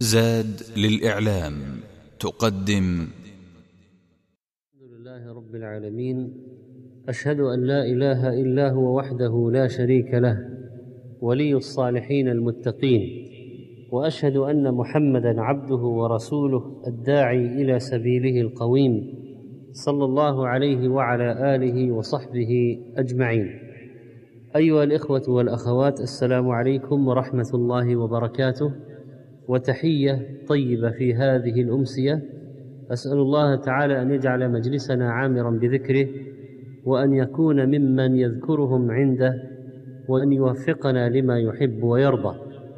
زاد للإعلام تقدم. الحمد لله رب العالمين، أشهد أن لا إله إلا هو وحده لا شريك له ولي الصالحين المتقين، وأشهد أن محمدًا عبده ورسوله الداعي إلى سبيله القويم، صلى الله عليه وعلى آله وصحبه أجمعين. أيها الإخوة والأخوات، السلام عليكم ورحمة الله وبركاته، وتحية طيبة في هذه الأمسية. أسأل الله تعالى أن يجعل مجلسنا عامرا بذكره، وأن يكون ممن يذكرهم عنده، وأن يوفقنا لما يحب ويرضى.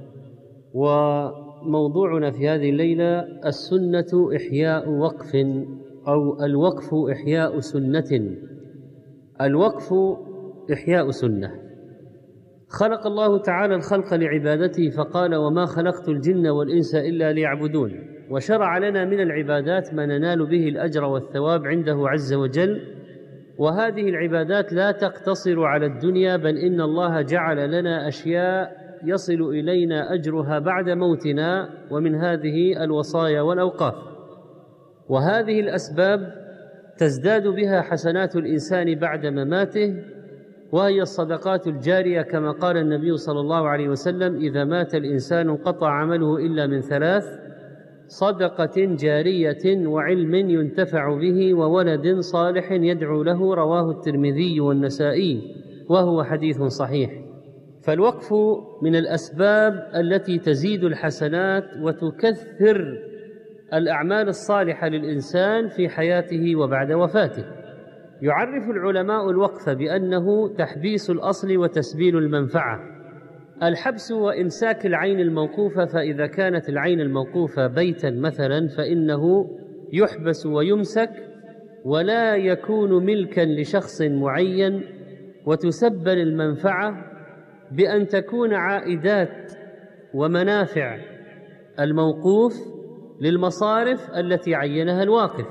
وموضوعنا في هذه الليلة: السنة إحياء وقف، أو الوقف إحياء سنة. الوقف إحياء سنة. خلق الله تعالى الخلق لعبادته فقال: وما خلقت الجن والإنس إلا ليعبدون. وشرع لنا من العبادات ما ننال به الأجر والثواب عنده عز وجل، وهذه العبادات لا تقتصر على الدنيا، بل إن الله جعل لنا أشياء يصل إلينا أجرها بعد موتنا، ومن هذه الوصايا والأوقاف. وهذه الأسباب تزداد بها حسنات الإنسان بعد مماته، وهي الصدقات الجارية، كما قال النبي صلى الله عليه وسلم: إذا مات الإنسان انقطع عمله إلا من ثلاث: صدقة جارية، وعلم ينتفع به، وولد صالح يدعو له. رواه الترمذي والنسائي، وهو حديث صحيح. فالوقف من الأسباب التي تزيد الحسنات وتكثر الأعمال الصالحة للإنسان في حياته وبعد وفاته. يعرف العلماء الوقف بأنه تحبيس الأصل وتسبيل المنفعة. الحبس وإمساك العين الموقوفة، فإذا كانت العين الموقوفة بيتا مثلا فإنه يحبس ويمسك، ولا يكون ملكا لشخص معين، وتسبل المنفعة بأن تكون عائدات ومنافع الموقوف للمصارف التي عينها الواقف.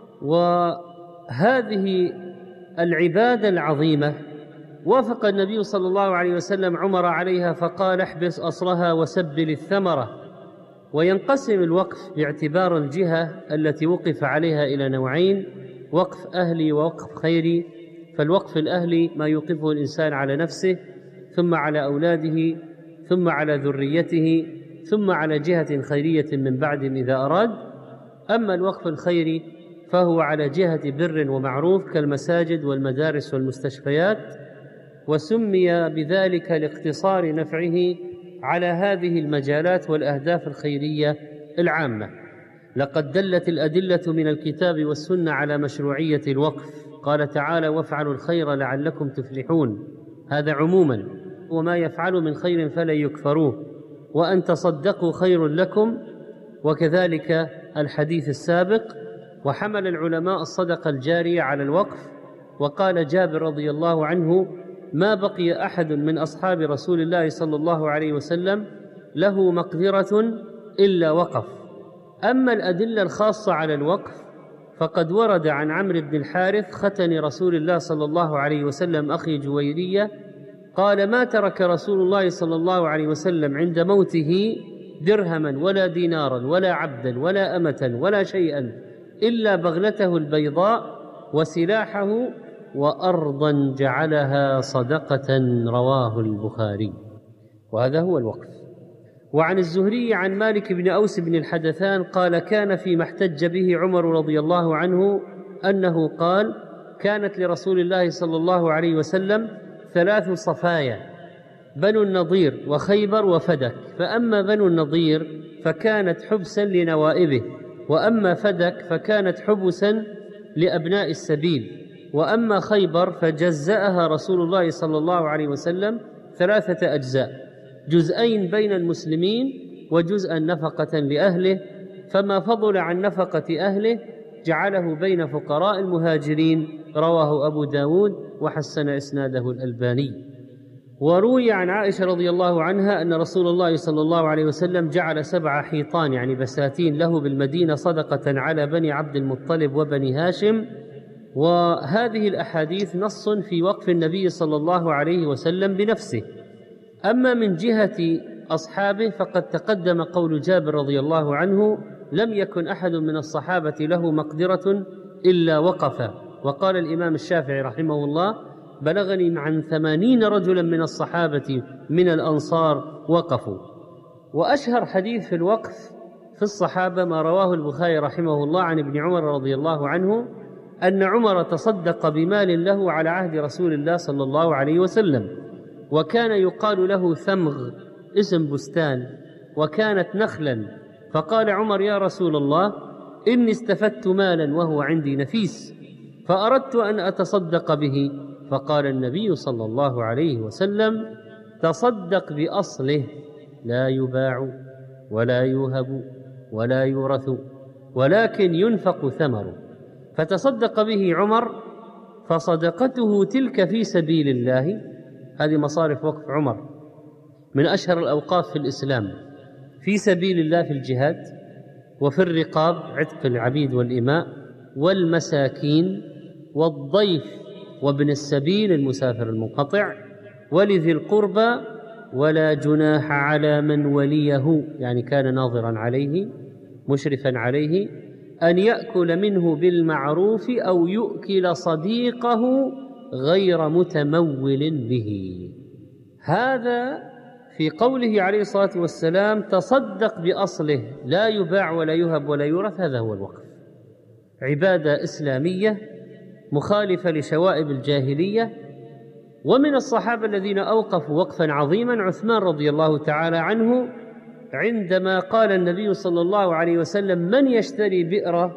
وهذه العبادة العظيمة وافق النبي صلى الله عليه وسلم عمر عليها فقال: احبس أصلها وسبل الثمرة. وينقسم الوقف باعتبار الجهة التي وقف عليها إلى نوعين: وقف أهلي ووقف خيري. فالوقف الأهلي ما يوقفه الإنسان على نفسه، ثم على أولاده، ثم على ذريته، ثم على جهة خيرية من بعدهم إذا أراد. أما الوقف الخيري فهو على جهة بر ومعروف كالمساجد والمدارس والمستشفيات، وسمي بذلك لاقتصار نفعه على هذه المجالات والأهداف الخيرية العامة. لقد دلت الأدلة من الكتاب والسنة على مشروعية الوقف. قال تعالى: وافعلوا الخير لعلكم تفلحون. هذا عموما. وما يفعل من خير فلن يكفروه، وأن تصدقوا خير لكم، وكذلك الحديث السابق. وحمل العلماء الصدقة الجارية على الوقف. وقال جابر رضي الله عنه: ما بقي أحد من أصحاب رسول الله صلى الله عليه وسلم له مقدرة إلا وقف. أما الأدلة الخاصة على الوقف فقد ورد عن عمرو بن الحارث ختن رسول الله صلى الله عليه وسلم أخي جويرية قال: ما ترك رسول الله صلى الله عليه وسلم عند موته درهما ولا دينارا ولا عبدا ولا أمة ولا شيئا إلا بغلته البيضاء وسلاحه وأرضا جعلها صدقة. رواه البخاري. وهذا هو الوقف. وعن الزهري عن مالك بن أوس بن الحدثان قال: كان فيما احتج به عمر رضي الله عنه أنه قال: كانت لرسول الله صلى الله عليه وسلم 3 صفايا: بنو النضير وخيبر وفدك. فأما بنو النضير فكانت حبسا لنوائبه، وأما فدك فكانت حبسا لأبناء السبيل، وأما خيبر فجزأها رسول الله صلى الله عليه وسلم 3 أجزاء: جزئين بين المسلمين، وجزءا نفقة لأهله، فما فضل عن نفقة أهله جعله بين فقراء المهاجرين. رواه أبو داود وحسن إسناده الألباني. وروي عن عائشة رضي الله عنها أن رسول الله صلى الله عليه وسلم جعل 7 حيطان يعني بساتين له بالمدينة صدقة على بني عبد المطلب وبني هاشم. وهذه الأحاديث نص في وقف النبي صلى الله عليه وسلم بنفسه. أما من جهة أصحابه فقد تقدم قول جابر رضي الله عنه: لم يكن أحد من الصحابة له مقدرة إلا وقف. وقال الإمام الشافعي رحمه الله: بلغني عن 80 رجلا من الصحابة من الأنصار وقفوا. وأشهر حديث في الوقف في الصحابة ما رواه البخاري رحمه الله عن ابن عمر رضي الله عنه أن عمر تصدق بمال له على عهد رسول الله صلى الله عليه وسلم، وكان يقال له ثمغ، اسم بستان، وكانت نخلا. فقال عمر: يا رسول الله، إني استفدت مالا وهو عندي نفيس، فأردت أن أتصدق به. فقال النبي صلى الله عليه وسلم: تصدق بأصله، لا يباع ولا يوهب ولا يورث، ولكن ينفق ثمره. فتصدق به عمر، فصدقته تلك في سبيل الله. هذه مصارف وقف عمر، من أشهر الأوقاف في الإسلام، في سبيل الله في الجهاد، وفي الرقاب عتق العبيد والإماء، والمساكين، والضيف وابن السبيل المسافر المنقطع، ولذي القربى، ولا جناح على من وليه، يعني كان ناظرا عليه مشرفا عليه، أن يأكل منه بالمعروف أو يؤكل صديقه غير متمول به. هذا في قوله عليه الصلاة والسلام: تصدق بأصله، لا يباع ولا يهب ولا يورث. هذا هو الوقف، عبادة إسلامية مخالفة لشوائب الجاهلية. ومن الصحابة الذين أوقفوا وقفا عظيما عثمان رضي الله تعالى عنه، عندما قال النبي صلى الله عليه وسلم: من يشتري بئر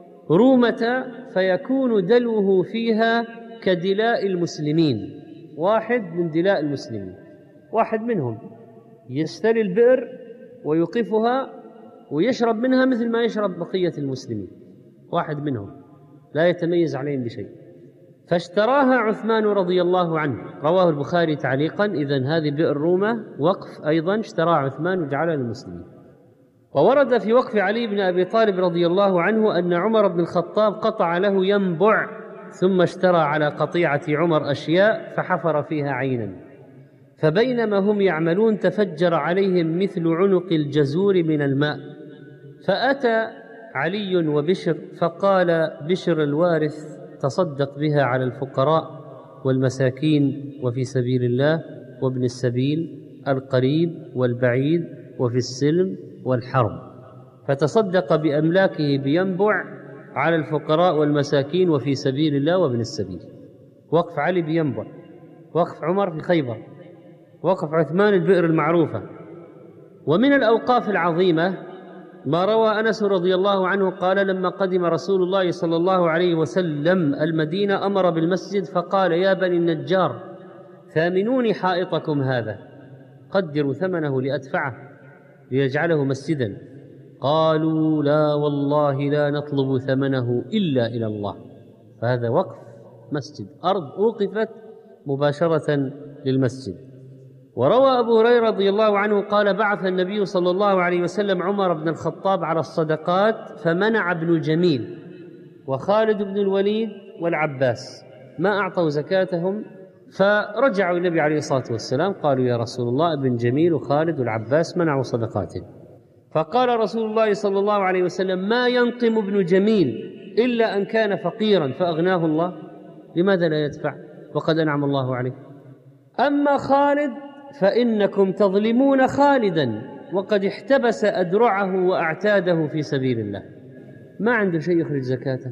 رومة فيكون دلوه فيها كدلاء المسلمين، واحد من دلاء المسلمين، واحد منهم يشتري البئر ويوقفها ويشرب منها مثل ما يشرب بقية المسلمين، واحد منهم لا يتميز عليهم بشيء. فاشتراها عثمان رضي الله عنه، رواه البخاري تعليقا. إذن هذه بئر رومة وقف أيضا اشتراها عثمان وجعلها للمسلمين. وورد في وقف علي بن أبي طالب رضي الله عنه أن عمر بن الخطاب قطع له ينبع، ثم اشترى على قطيعة عمر أشياء فحفر فيها عينا، فبينما هم يعملون تفجر عليهم مثل عنق الجزور من الماء، فأتى علي وبشر فقال بشر الوارث: تصدق بها على الفقراء والمساكين وفي سبيل الله وابن السبيل القريب والبعيد وفي السلم والحرب. فتصدق بأملاكه بينبع على الفقراء والمساكين وفي سبيل الله وابن السبيل. وقف علي بينبع، وقف عمر في خيبر، وقف عثمان البئر المعروفة. ومن الأوقاف العظيمة ما روى أنس رضي الله عنه قال: لما قدم رسول الله صلى الله عليه وسلم المدينة أمر بالمسجد فقال: يا بني النجار، ثامنوني حائطكم هذا، قدروا ثمنه لأدفعه ليجعله مسجدا. قالوا: لا والله لا نطلب ثمنه إلا إلى الله. فهذا وقف مسجد، أرض أوقفت مباشرة للمسجد. وروى أبو هريرة رضي الله عنه قال: بعث النبي صلى الله عليه وسلم عمر بن الخطاب على الصدقات فمنع ابن جميل وخالد بن الوليد والعباس، ما أعطوا زكاتهم. فرجعوا النبي عليه الصلاة والسلام قالوا: يا رسول الله، ابن جميل وخالد والعباس منعوا صدقاتهم. فقال رسول الله صلى الله عليه وسلم: ما ينقم ابن جميل إلا أن كان فقيرا فأغناه الله، لماذا لا يدفع وقد أنعم الله عليه؟ أما خالد فإنكم تظلمون خالدا وقد احتبس أدرعه وأعتاده في سبيل الله، ما عنده شيء يخرج زكاته.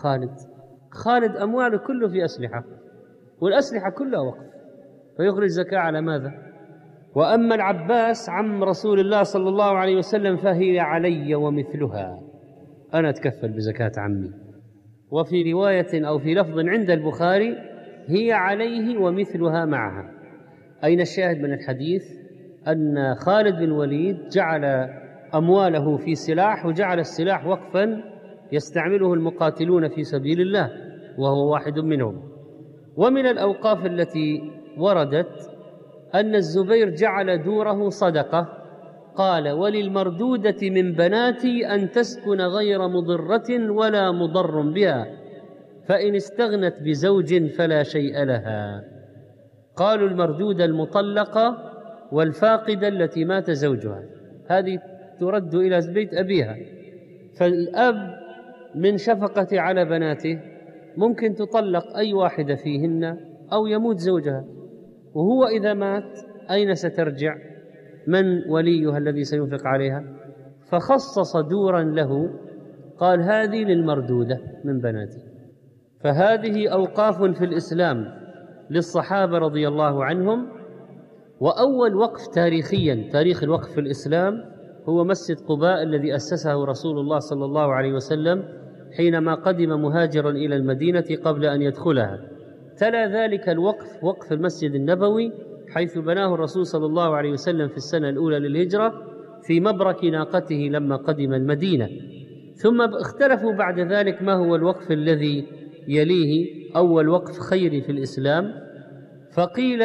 خالد أمواله كله في أسلحة، والأسلحة كلها وقف، فيخرج زكاة على ماذا؟ وأما العباس عم رسول الله صلى الله عليه وسلم فهي علي ومثلها، أنا أتكفل بزكاة عمي. وفي رواية أو في لفظ عند البخاري: هي عليه ومثلها معها. أين الشاهد من الحديث؟ أن خالد بن الوليد جعل أمواله في سلاح، وجعل السلاح وقفا يستعمله المقاتلون في سبيل الله، وهو واحد منهم. ومن الأوقاف التي وردت أن الزبير جعل دوره صدقة، قال: وللمردودة من بناتي أن تسكن غير مضرة ولا مضر بها، فإن استغنت بزوج فلا شيء لها. قالوا: المردودة المطلقة والفاقدة التي مات زوجها، هذه ترد إلى بيت أبيها. فالأب من شفقة على بناته ممكن تطلق أي واحدة فيهن أو يموت زوجها، وهو إذا مات أين سترجع؟ من وليها الذي سينفق عليها؟ فخصص دورا له، قال هذه للمردودة من بناته. فهذه أوقاف في الإسلام للصحابة رضي الله عنهم. وأول وقف تاريخيا، تاريخ الوقف في الإسلام، هو مسجد قباء الذي أسسه رسول الله صلى الله عليه وسلم حينما قدم مهاجرا إلى المدينة قبل أن يدخلها. تلا ذلك الوقف وقف المسجد النبوي، حيث بناه الرسول صلى الله عليه وسلم في السنة الأولى للهجرة في مبرك ناقته لما قدم المدينة. ثم اختلفوا بعد ذلك ما هو الوقف الذي يليه أول وقف خيري في الإسلام. فقيل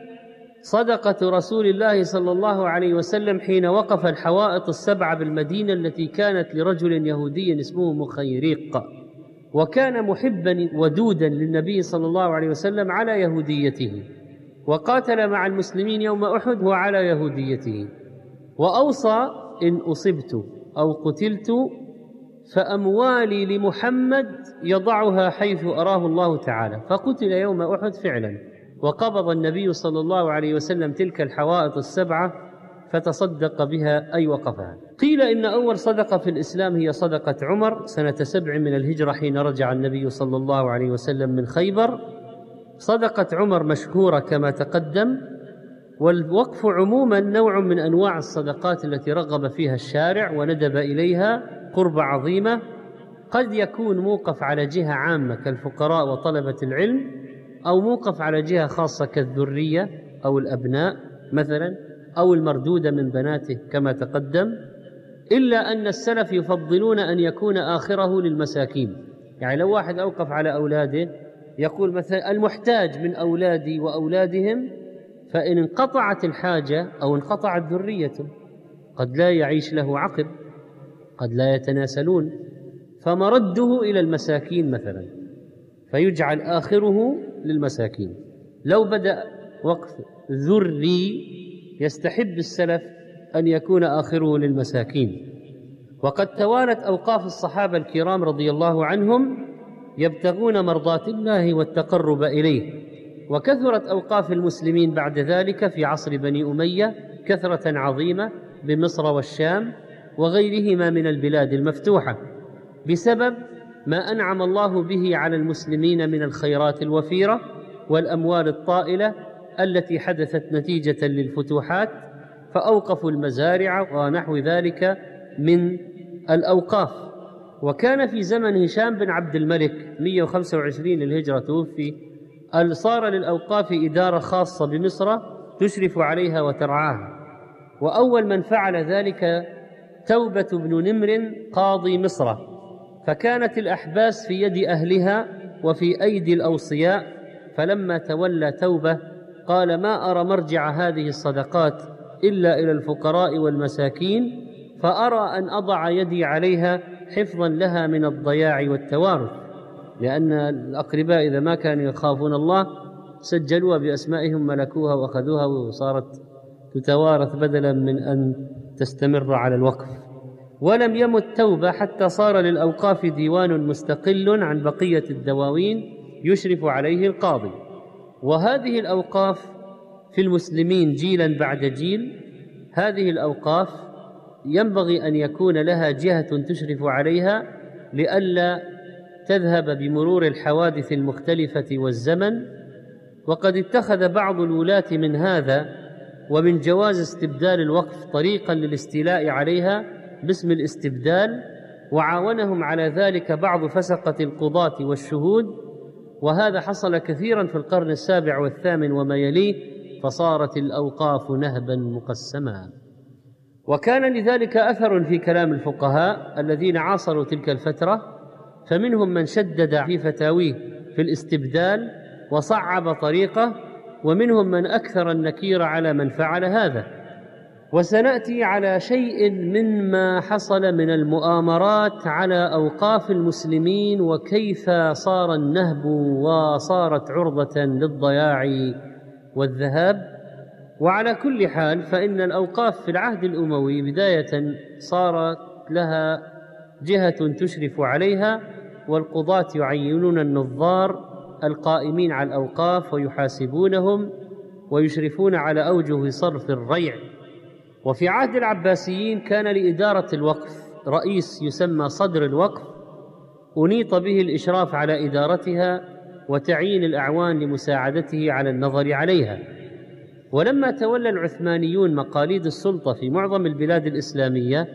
صدقة رسول الله صلى الله عليه وسلم حين وقف الحوائط السبعة بالمدينة التي كانت لرجل يهودي اسمه مخيريق، وكان محبا ودودا للنبي صلى الله عليه وسلم على يهوديته، وقاتل مع المسلمين يوم أحد وعلى يهوديته، وأوصى إن أصبت أو قتلت فأموالي لمحمد يضعها حيث أراه الله تعالى. فقتل يوم أحد فعلا، وقبض النبي صلى الله عليه وسلم تلك الحوائط السبعة فتصدق بها أي وقفها. قيل إن أول صدقة في الإسلام هي صدقة عمر سنة 7 من الهجرة حين رجع النبي صلى الله عليه وسلم من خيبر. صدقة عمر مشهورة كما تقدم. والوقف عموما نوع من أنواع الصدقات التي رغب فيها الشارع وندب إليها قربة عظيمة. قد يكون موقف على جهة عامة كالفقراء وطلبة العلم، أو موقف على جهة خاصة كالذرية أو الأبناء مثلا، أو المردودة من بناته كما تقدم. إلا أن السلف يفضلون أن يكون آخره للمساكين. يعني لو واحد أوقف على أولاده يقول مثلا المحتاج من أولادي وأولادهم، فإن انقطعت الحاجة أو انقطعت ذريته قد لا يعيش له عقب، قد لا يتناسلون، فمرده إلى المساكين مثلا، فيجعل آخره للمساكين. لو بدأ وقف ذري يستحب السلف أن يكون آخره للمساكين. وقد توالت أوقاف الصحابة الكرام رضي الله عنهم يبتغون مرضات الله والتقرب إليه. وكثرت أوقاف المسلمين بعد ذلك في عصر بني أمية كثرة عظيمة بمصر والشام وغيرهما من البلاد المفتوحة، بسبب ما أنعم الله به على المسلمين من الخيرات الوفيرة والأموال الطائلة التي حدثت نتيجة للفتوحات، فأوقفوا المزارع ونحو ذلك من الأوقاف. وكان في زمن هشام بن عبد الملك 125 للهجرة توفي، صار للأوقاف إدارة خاصة بمصر تشرف عليها وترعاها. وأول من فعل ذلك توبة بن نمر قاضي مصر، فكانت الأحباس في يد أهلها وفي أيدي الأوصياء. فلما تولى توبة قال ما أرى مرجع هذه الصدقات إلا إلى الفقراء والمساكين، فأرى أن أضع يدي عليها حفظا لها من الضياع والتوارث، لأن الأقرباء إذا ما كانوا يخافون الله سجلوها بأسمائهم ملكوها وأخذوها وصارت تتوارث بدلا من أن تستمر على الوقف. ولم يمت توبة حتى صار للأوقاف ديوان مستقل عن بقية الدواوين يشرف عليه القاضي. وهذه الأوقاف في المسلمين جيلا بعد جيل، هذه الأوقاف ينبغي أن يكون لها جهة تشرف عليها لئلا تذهب بمرور الحوادث المختلفة والزمن. وقد اتخذ بعض الولاة من هذا ومن جواز استبدال الوقف طريقا للاستيلاء عليها باسم الاستبدال، وعاونهم على ذلك بعض فسقة القضاة والشهود، وهذا حصل كثيرا في القرن السابع والثامن وما يليه، فصارت الأوقاف نهبا مقسما. وكان لذلك أثر في كلام الفقهاء الذين عاصروا تلك الفترة، فمنهم من شدد في فتاويه في الاستبدال وصعب طريقه، ومنهم من أكثر النكير على من فعل هذا. وسنأتي على شيء مما حصل من المؤامرات على أوقاف المسلمين، وكيف صار النهب وصارت عرضة للضياع والذهاب. وعلى كل حال فإن الأوقاف في العهد الأموي بداية صارت لها جهة تشرف عليها، والقضاة يعينون النظار القائمين على الأوقاف ويحاسبونهم ويشرفون على أوجه صرف الريع. وفي عهد العباسيين كان لإدارة الوقف رئيس يسمى صدر الوقف، أنيط به الإشراف على إدارتها وتعيين الأعوان لمساعدته على النظر عليها. ولما تولى العثمانيون مقاليد السلطة في معظم البلاد الإسلامية،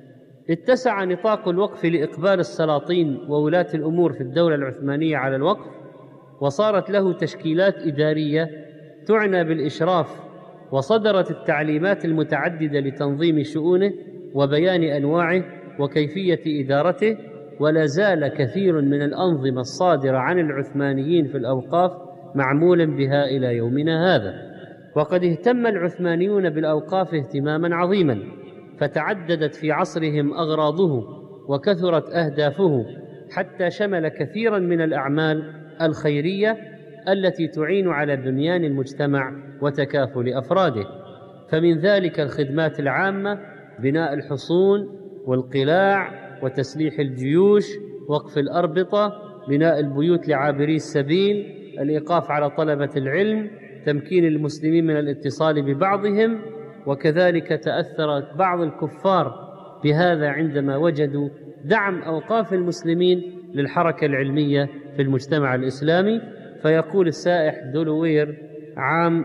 اتسع نطاق الوقف لإقبال السلاطين وولاة الأمور في الدولة العثمانية على الوقف، وصارت له تشكيلات إدارية تعنى بالإشراف، وصدرت التعليمات المتعددة لتنظيم شؤونه وبيان أنواعه وكيفية إدارته. ولا زال كثير من الأنظمة الصادرة عن العثمانيين في الأوقاف معمولا بها إلى يومنا هذا. وقد اهتم العثمانيون بالأوقاف اهتماما عظيما، فتعددت في عصرهم أغراضه وكثرت أهدافه، حتى شمل كثيرا من الأعمال الخيرية التي تعين على بنيان المجتمع وتكافل أفراده. فمن ذلك الخدمات العامة، بناء الحصون والقلاع وتسليح الجيوش، وقف الأربطة، بناء البيوت لعابري السبيل، الإيقاف على طلبة العلم، تمكين المسلمين من الاتصال ببعضهم. وكذلك تأثر بعض الكفار بهذا عندما وجدوا دعم أوقاف المسلمين للحركة العلمية في المجتمع الإسلامي. فيقول السائح دولوير عام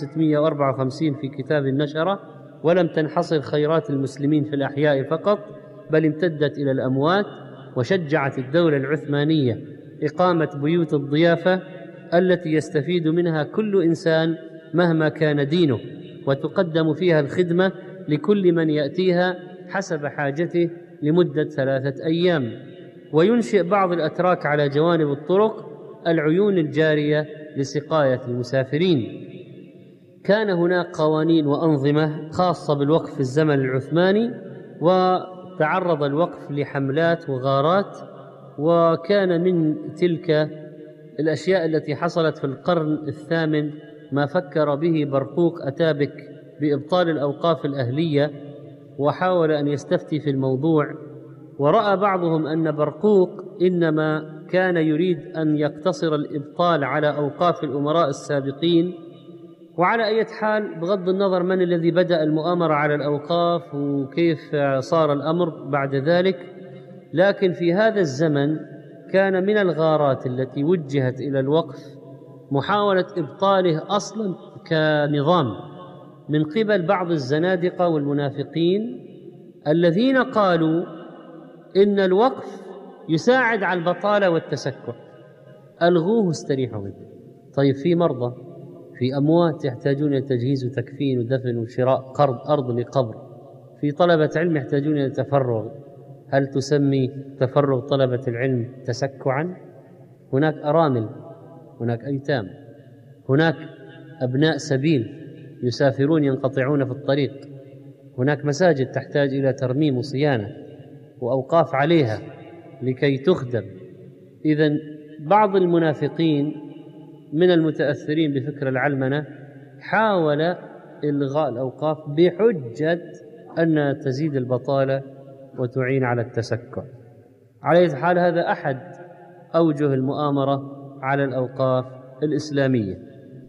1654 في كتاب النشرة: ولم تنحصر خيرات المسلمين في الأحياء فقط، بل امتدت إلى الأموات. وشجعت الدولة العثمانية إقامة بيوت الضيافة التي يستفيد منها كل إنسان مهما كان دينه، وتقدم فيها الخدمة لكل من يأتيها حسب حاجته لمدة 3 أيام. وينشئ بعض الأتراك على جوانب الطرق العيون الجارية لسقاية المسافرين. كان هناك قوانين وأنظمة خاصة بالوقف في الزمن العثماني، وتعرض الوقف لحملات وغارات. وكان من تلك الأشياء التي حصلت في القرن الثامن ما فكر به برقوق أتابك بإبطال الأوقاف الأهلية، وحاول أن يستفتي في الموضوع. ورأى بعضهم أن برقوق إنما كان يريد أن يقتصر الإبطال على أوقاف الأمراء السابقين. وعلى أي حال، بغض النظر من الذي بدأ المؤامرة على الأوقاف وكيف صار الأمر بعد ذلك، لكن في هذا الزمن كان من الغارات التي وجهت إلى الوقف محاولة إبطاله أصلا كنظام من قبل بعض الزنادقة والمنافقين الذين قالوا إن الوقف يساعد على البطالة والتسكع، ألغوه استريحوا منه. طيب، في مرضى، في أموات يحتاجون إلى تجهيز وتكفين ودفن وشراء قرض أرض لقبر، في طلبة علم يحتاجون إلى تفرغ. هل تسمي تفرغ طلبة العلم تسكعا؟ هناك أرامل، هناك أيتام، هناك أبناء سبيل يسافرون ينقطعون في الطريق، هناك مساجد تحتاج إلى ترميم وصيانة وأوقاف عليها لكي تخدم. إذن بعض المنافقين من المتأثرين بفكر العلمنة حاول إلغاء الأوقاف بحجة أن تزيد البطالة وتعين على التسكع. على أي حال، هذا أحد أوجه المؤامرة على الأوقاف الإسلامية.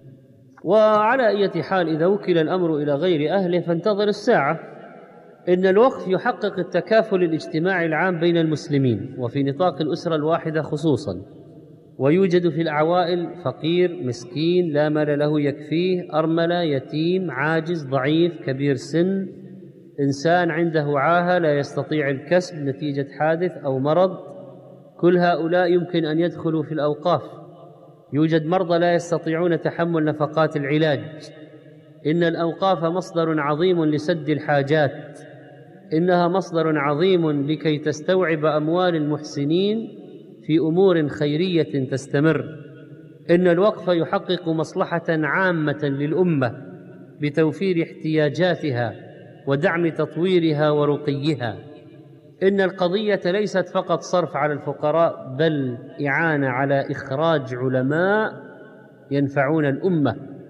وعلى أي حال، إذا وكل الأمر إلى غير أهله فانتظر الساعة. إن الوقف يحقق التكافل الاجتماعي العام بين المسلمين وفي نطاق الأسرة الواحدة خصوصا. ويوجد في العوائل فقير، مسكين، لا مال له يكفيه، أرملة، يتيم، عاجز، ضعيف، كبير سن، إنسان عنده عاهة لا يستطيع الكسب نتيجة حادث أو مرض. كل هؤلاء يمكن أن يدخلوا في الأوقاف. يوجد مرضى لا يستطيعون تحمل نفقات العلاج. إن الأوقاف مصدر عظيم لسد الحاجات، إنها مصدر عظيم لكي تستوعب أموال المحسنين في أمور خيرية تستمر. إن الوقف يحقق مصلحة عامة للأمة بتوفير احتياجاتها ودعم تطويرها ورقيها. إن القضية ليست فقط صرف على الفقراء، بل إعانة على إخراج علماء ينفعون الأمة.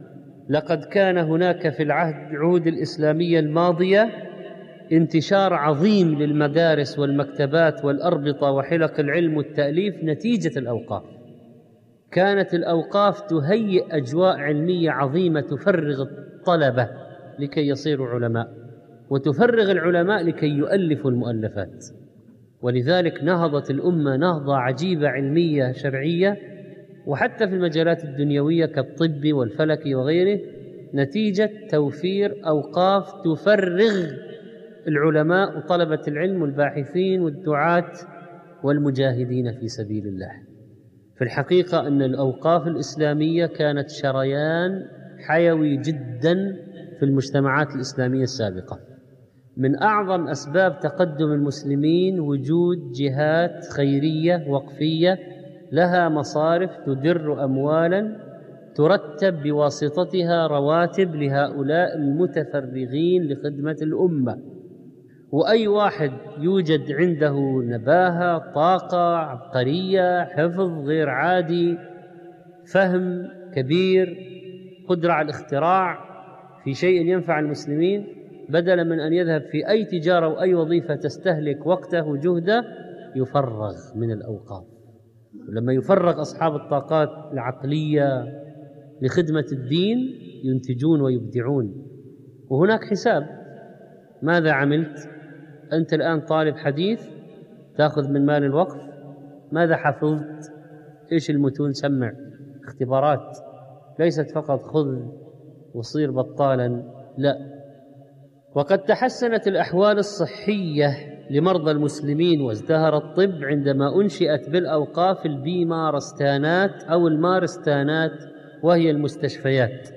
لقد كان هناك في العهود الإسلامية الماضية انتشار عظيم للمدارس والمكتبات والأربطة وحلق العلم والتأليف نتيجة الأوقاف. كانت الأوقاف تهيئ أجواء علمية عظيمة تفرغ الطلبة لكي يصيروا علماء، وتفرغ العلماء لكي يؤلفوا المؤلفات. ولذلك نهضت الأمة نهضة عجيبة علمية شرعية، وحتى في المجالات الدنيوية كالطب والفلك وغيره، نتيجة توفير أوقاف تفرغ العلماء وطلبة العلم والباحثين والدعاة والمجاهدين في سبيل الله. في الحقيقة أن الأوقاف الإسلامية كانت شريان حيوي جدا في المجتمعات الإسلامية السابقة. من أعظم أسباب تقدم المسلمين وجود جهات خيرية وقفية لها مصارف تدر أموالا ترتب بواسطتها رواتب لهؤلاء المتفرغين لخدمة الأمة. وأي واحد يوجد عنده نباهة، طاقة، عبقرية، حفظ غير عادي، فهم كبير، قدرة على الاختراع في شيء ينفع المسلمين، بدلا من أن يذهب في أي تجارة وأي وظيفة تستهلك وقته وجهده، يفرغ من الأوقاف. ولما يفرغ أصحاب الطاقات العقلية لخدمة الدين ينتجون ويبدعون. وهناك حساب، ماذا عملت؟ أنت الآن طالب حديث تأخذ من مال الوقف، ماذا حفظت؟ إيش المتون؟ سمع. اختبارات ليست فقط خذ وصير بطالا، لا. وقد تحسنت الأحوال الصحية لمرضى المسلمين وازدهر الطب عندما أنشئت بالأوقاف البيمارستانات أو المارستانات، وهي المستشفيات.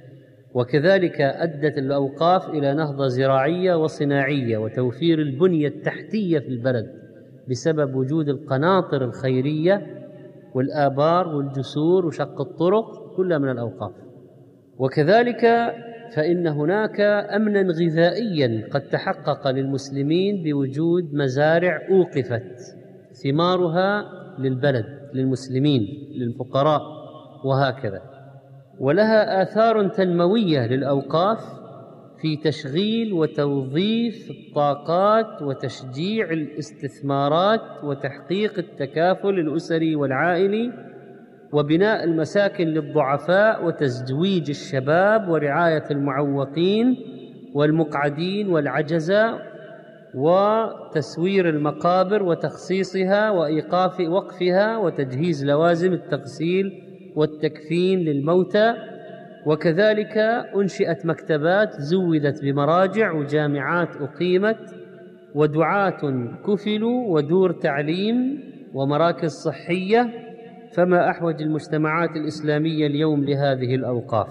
وكذلك أدت الأوقاف إلى نهضة زراعية وصناعية وتوفير البنية التحتية في البلد بسبب وجود القناطر الخيرية والآبار والجسور وشق الطرق، كلها من الأوقاف. وكذلك فإن هناك أمنا غذائيا قد تحقق للمسلمين بوجود مزارع أوقفت ثمارها للبلد، للمسلمين، للفقراء، وهكذا. ولها آثار تنموية للأوقاف في تشغيل وتوظيف الطاقات وتشجيع الاستثمارات وتحقيق التكافل الأسري والعائلي وبناء المساكن للضعفاء وتزويج الشباب ورعاية المعوقين والمقعدين والعجزة وتسوير المقابر وتخصيصها وإيقاف وقفها وتجهيز لوازم التغسيل والتكفين للموتى. وكذلك أنشئت مكتبات زودت بمراجع وجامعات أقيمت ودعاة كفلوا ودور تعليم ومراكز صحية. فما أحوج المجتمعات الإسلامية اليوم لهذه الأوقاف؟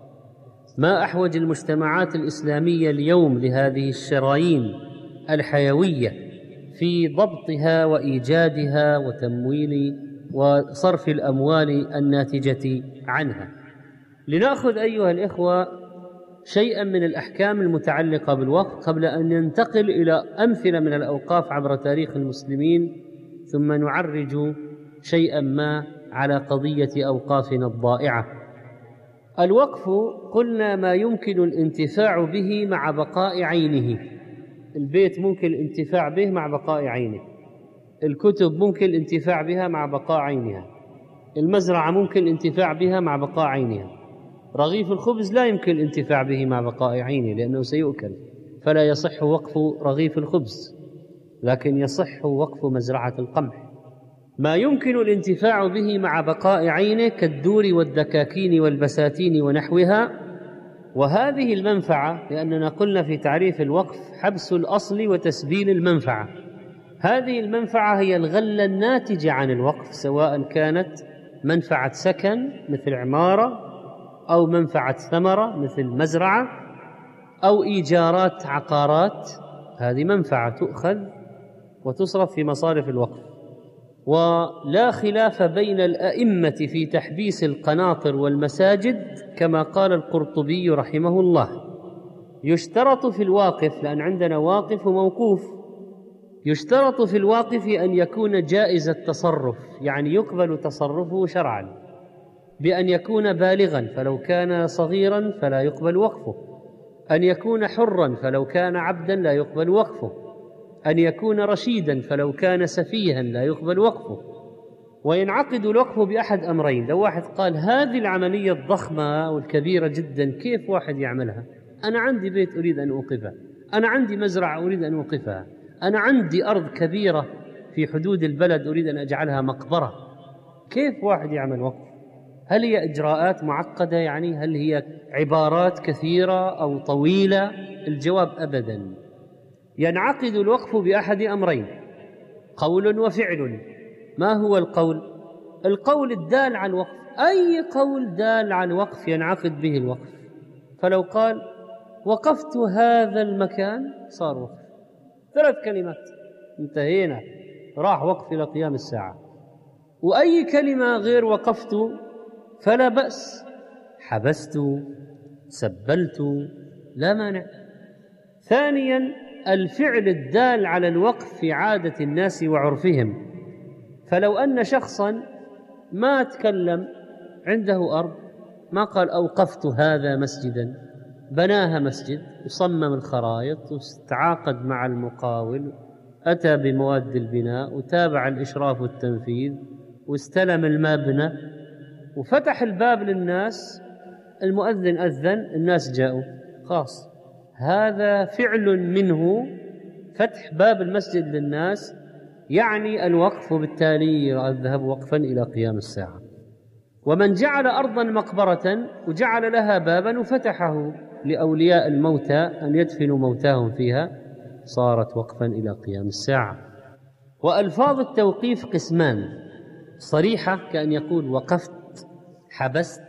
ما أحوج المجتمعات الإسلامية اليوم لهذه الشرايين الحيوية في ضبطها وإيجادها وتمويل وصرف الأموال الناتجة عنها. لنأخذ أيها الإخوة شيئا من الأحكام المتعلقة بالوقف قبل أن ننتقل إلى أمثلة من الأوقاف عبر تاريخ المسلمين، ثم نعرج شيئا ما على قضية أوقافنا الضائعة. الوقف قلنا ما يمكن الانتفاع به مع بقاء عينه. البيت ممكن الانتفاع به مع بقاء عينه، الكتب ممكن الانتفاع بها مع بقاء عينها، المزرعة ممكن الانتفاع بها مع بقاء عينها. رغيف الخبز لا يمكن الانتفاع به مع بقاء عينه لأنه سيؤكل، فلا يصح وقف رغيف الخبز، لكن يصح وقف مزرعة القمح. ما يمكن الانتفاع به مع بقاء عينه كالدور والدكاكين والبساتين ونحوها. وهذه المنفعة، لأننا قلنا في تعريف الوقف حبس الأصل وتسبيل المنفعة، هذه المنفعة هي الغلة الناتجة عن الوقف، سواء كانت منفعة سكن مثل عمارة، أو منفعة ثمرة مثل مزرعة، أو إيجارات عقارات. هذه منفعة تؤخذ وتصرف في مصارف الوقف. ولا خلاف بين الأئمة في تحبيس القناطر والمساجد، كما قال القرطبي رحمه الله: يشترط في الواقف، لأن عندنا واقف وموقوف، يشترط في الواقف أن يكون جائز التصرف، يعني يقبل تصرفه شرعا، بأن يكون بالغا فلو كان صغيرا فلا يقبل وقفه، أن يكون حرا فلو كان عبدا لا يقبل وقفه، أن يكون رشيدا فلو كان سفيها لا يقبل وقفه. وينعقد الوقف بأحد أمرين. لو واحد قال هذه العملية الضخمة والكبيرة جدا كيف واحد يعملها؟ أنا عندي بيت أريد أن أوقفها، أنا عندي مزرعة أريد أن أوقفها، أنا عندي أرض كبيرة في حدود البلد أريد أن أجعلها مقبرة، كيف واحد يعمل وقف؟ هل هي إجراءات معقدة؟ يعني هل هي عبارات كثيرة أو طويلة؟ الجواب أبدا. ينعقد الوقف بأحد أمرين: قول وفعل. ما هو القول؟ القول الدال على الوقف، أي قول دال على الوقف ينعقد به الوقف. فلو قال وقفت هذا المكان صار وقف، 3 كلمات انتهينا، راح وقف إلى قيام الساعة. وأي كلمة غير وقفت فلا بأس، حبست، سبلت، لا مانع. ثانيا الفعل الدال على الوقف في عادة الناس وعرفهم. فلو أن شخصا ما تكلم، عنده أرض، ما قال أوقفت هذا مسجدا، بناها مسجد وصمم الخرائط وتعاقد مع المقاول، أتى بمواد البناء وتابع الإشراف والتنفيذ واستلم المبنى وفتح الباب للناس، المؤذن أذن، الناس جاءوا، خاص هذا فعل منه، فتح باب المسجد للناس يعني الوقف، وبالتالي الذهاب وقفا إلى قيام الساعة. ومن جعل أرضا مقبرة وجعل لها بابا وفتحه لأولياء الموتى أن يدفنوا موتاهم فيها صارت وقفا إلى قيام الساعة. وألفاظ التوقيف قسمان: صريحة كأن يقول وقفت، حبست،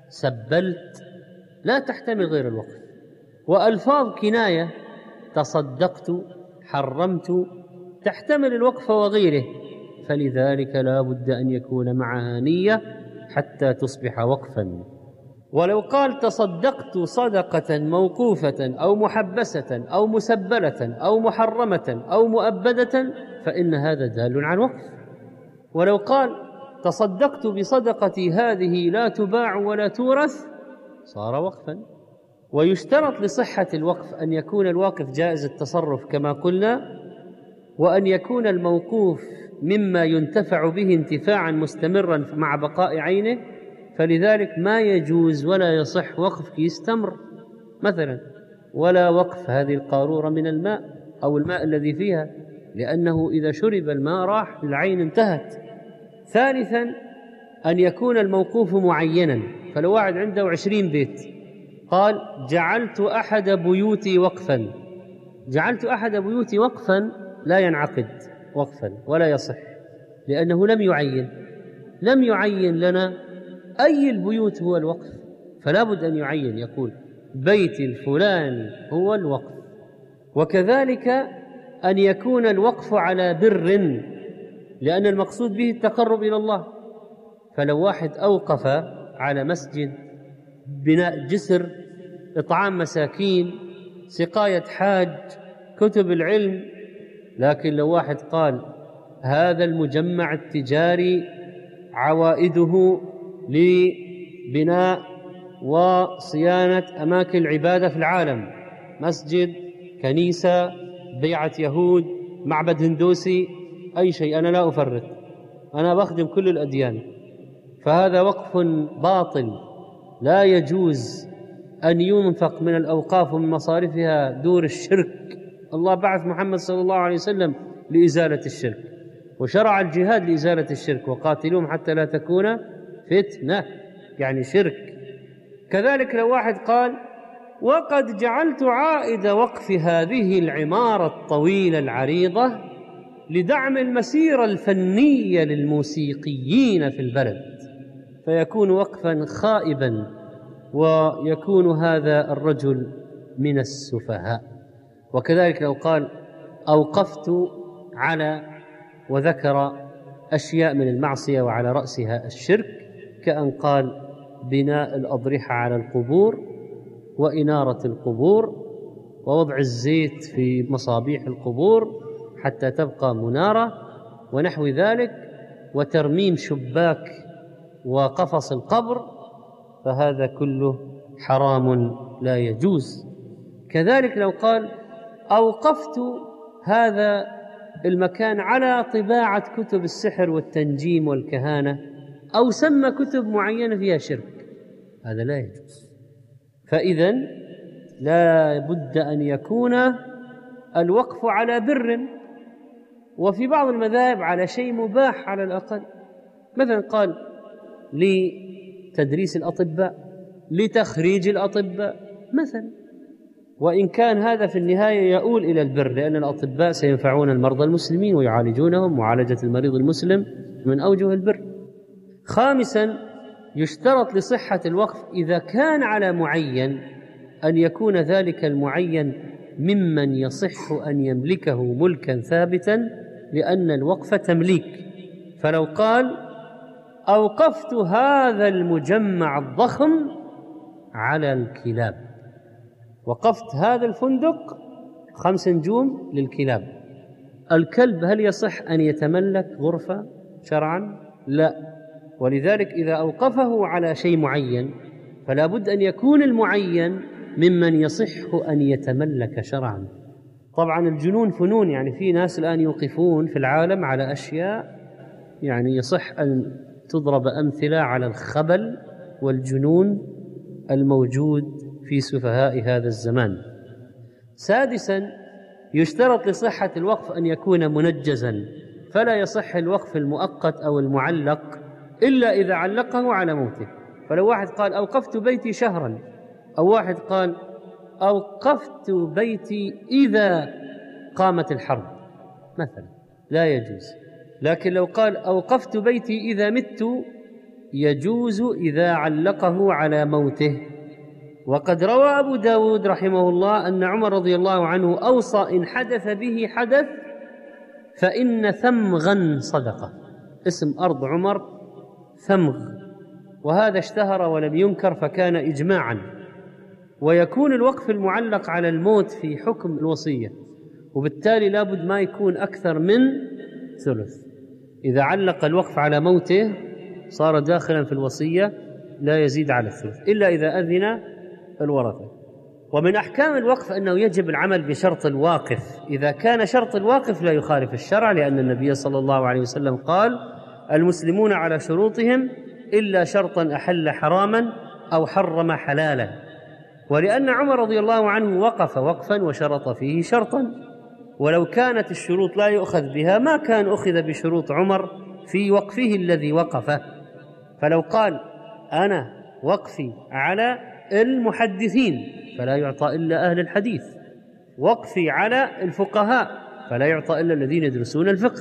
سبلت، لا تحتمل غير الوقف. وألفاظ كناية: تصدقت، حرمت، تحتمل الوقف وغيره، فلذلك لا بد أن يكون معها نية حتى تصبح وقفا. ولو قال تصدقت صدقة موقوفة أو محبسة أو مسبلة أو محرمة أو مؤبدة فإن هذا دال على الوقف. ولو قال تصدقت بصدقتي هذه لا تباع ولا تورث صار وقفا. ويشترط لصحة الوقف أن يكون الواقف جائز التصرف كما قلنا، وأن يكون الموقوف مما ينتفع به انتفاعا مستمرا مع بقاء عينه، فلذلك ما يجوز ولا يصح وقف كيس تمر مثلا، ولا وقف هذه القارورة من الماء أو الماء الذي فيها، لأنه إذا شرب الماء راح العين انتهت. ثالثا أن يكون الموقوف معينا. فلو واحد عنده 20 بيت قال جعلت أحد بيوتي وقفا، جعلت أحد بيوتي وقفا لا ينعقد وقفا ولا يصح، لأنه لم يعين لنا أي البيوت هو الوقف، فلا بد أن يعين، يقول بيت الفلاني هو الوقف. وكذلك أن يكون الوقف على بر، لأن المقصود به التقرب إلى الله. فلو واحد أوقف على مسجد، بناء جسر، إطعام مساكين، سقاية حاج، كتب العلم، لكن لو واحد قال هذا المجمع التجاري عوائده لبناء وصيانة أماكن العبادة في العالم، مسجد، كنيسة، بيعة يهود، معبد هندوسي، أي شيء، أنا لا أفرط، أنا بخدم كل الأديان، فهذا وقف باطل لا يجوز أن ينفق من الأوقاف ومن مصارفها دور الشرك. الله بعث محمد صلى الله عليه وسلم لإزالة الشرك، وشرع الجهاد لإزالة الشرك، وقاتلوهم حتى لا تكون فتنة، يعني شرك. كذلك لو واحد قال وقد جعلت عائد وقف هذه العمارة الطويلة العريضة لدعم المسيرة الفنية للموسيقيين في البلد، فيكون وقفا خائبا، ويكون هذا الرجل من السفهاء. وكذلك لو قال أوقفت على، وذكر أشياء من المعصية وعلى رأسها الشرك، كأن قال بناء الأضرحة على القبور، وإنارة القبور، ووضع الزيت في مصابيح القبور حتى تبقى منارة ونحو ذلك، وترميم شباك وقفص القبر، فهذا كله حرام لا يجوز. كذلك لو قال أوقفت هذا المكان على طباعة كتب السحر والتنجيم والكهانة، أو سمى كتب معينة فيها شرك، هذا لا يجوز. فإذن لا بد أن يكون الوقف على بر، وفي بعض المذاهب على شيء مباح على الأقل، مثلا قال لتدريس الأطباء، لتخريج الأطباء مثلا، وإن كان هذا في النهاية يؤول إلى البر، لأن الأطباء سينفعون المرضى المسلمين ويعالجونهم، معالجة المريض المسلم من أوجه البر. خامسا، يشترط لصحة الوقف إذا كان على معين أن يكون ذلك المعين ممن يصح أن يملكه ملكا ثابتا، لأن الوقف تمليك. فلو قال أوقفت هذا المجمع الضخم على الكلاب، وقفت هذا الفندق 5 نجوم للكلاب، الكلب هل يصح أن يتملك غرفة شرعا؟ لا. ولذلك إذا أوقفه على شيء معين فلا بد أن يكون المعين ممن يصح أن يتملك شرعا. طبعا الجنون فنون، يعني في ناس الآن يوقفون في العالم على أشياء يعني يصح أن تضرب أمثلة على الخبل والجنون الموجود في سفهاء هذا الزمان. سادسا، يشترط لصحة الوقف أن يكون منجزا، فلا يصح الوقف المؤقت أو المعلق إلا إذا علقه على موته. فلو واحد قال أوقفت بيتي شهرا، أو واحد قال أوقفت بيتي إذا قامت الحرب مثلا، لا يجوز. لكن لو قال أوقفت بيتي إذا مت يجوز إذا علقه على موته. وقد روى أبو داود رحمه الله أن عمر رضي الله عنه أوصى إن حدث به حدث فإن ثمغا صدقة. اسم أرض عمر ثمغ، وهذا اشتهر ولم ينكر فكان إجماعا. ويكون الوقف المعلق على الموت في حكم الوصية، وبالتالي لابد ما يكون أكثر من ثلث. إذا علق الوقف على موته صار داخلا في الوصية، لا يزيد على الثلث إلا إذا أذن الورثة. ومن أحكام الوقف أنه يجب العمل بشرط الواقف، إذا كان شرط الواقف لا يخالف الشرع، لأن النبي صلى الله عليه وسلم قال المسلمون على شروطهم إلا شرطا أحل حراما أو حرم حلالا. ولأن عمر رضي الله عنه وقف وقفا وشرط فيه شرطا، ولو كانت الشروط لا يؤخذ بها ما كان أخذ بشروط عمر في وقفه الذي وقفه. فلو قال أنا وقفي على المحدثين فلا يعطى إلا أهل الحديث، وقفي على الفقهاء فلا يعطى إلا الذين يدرسون الفقه،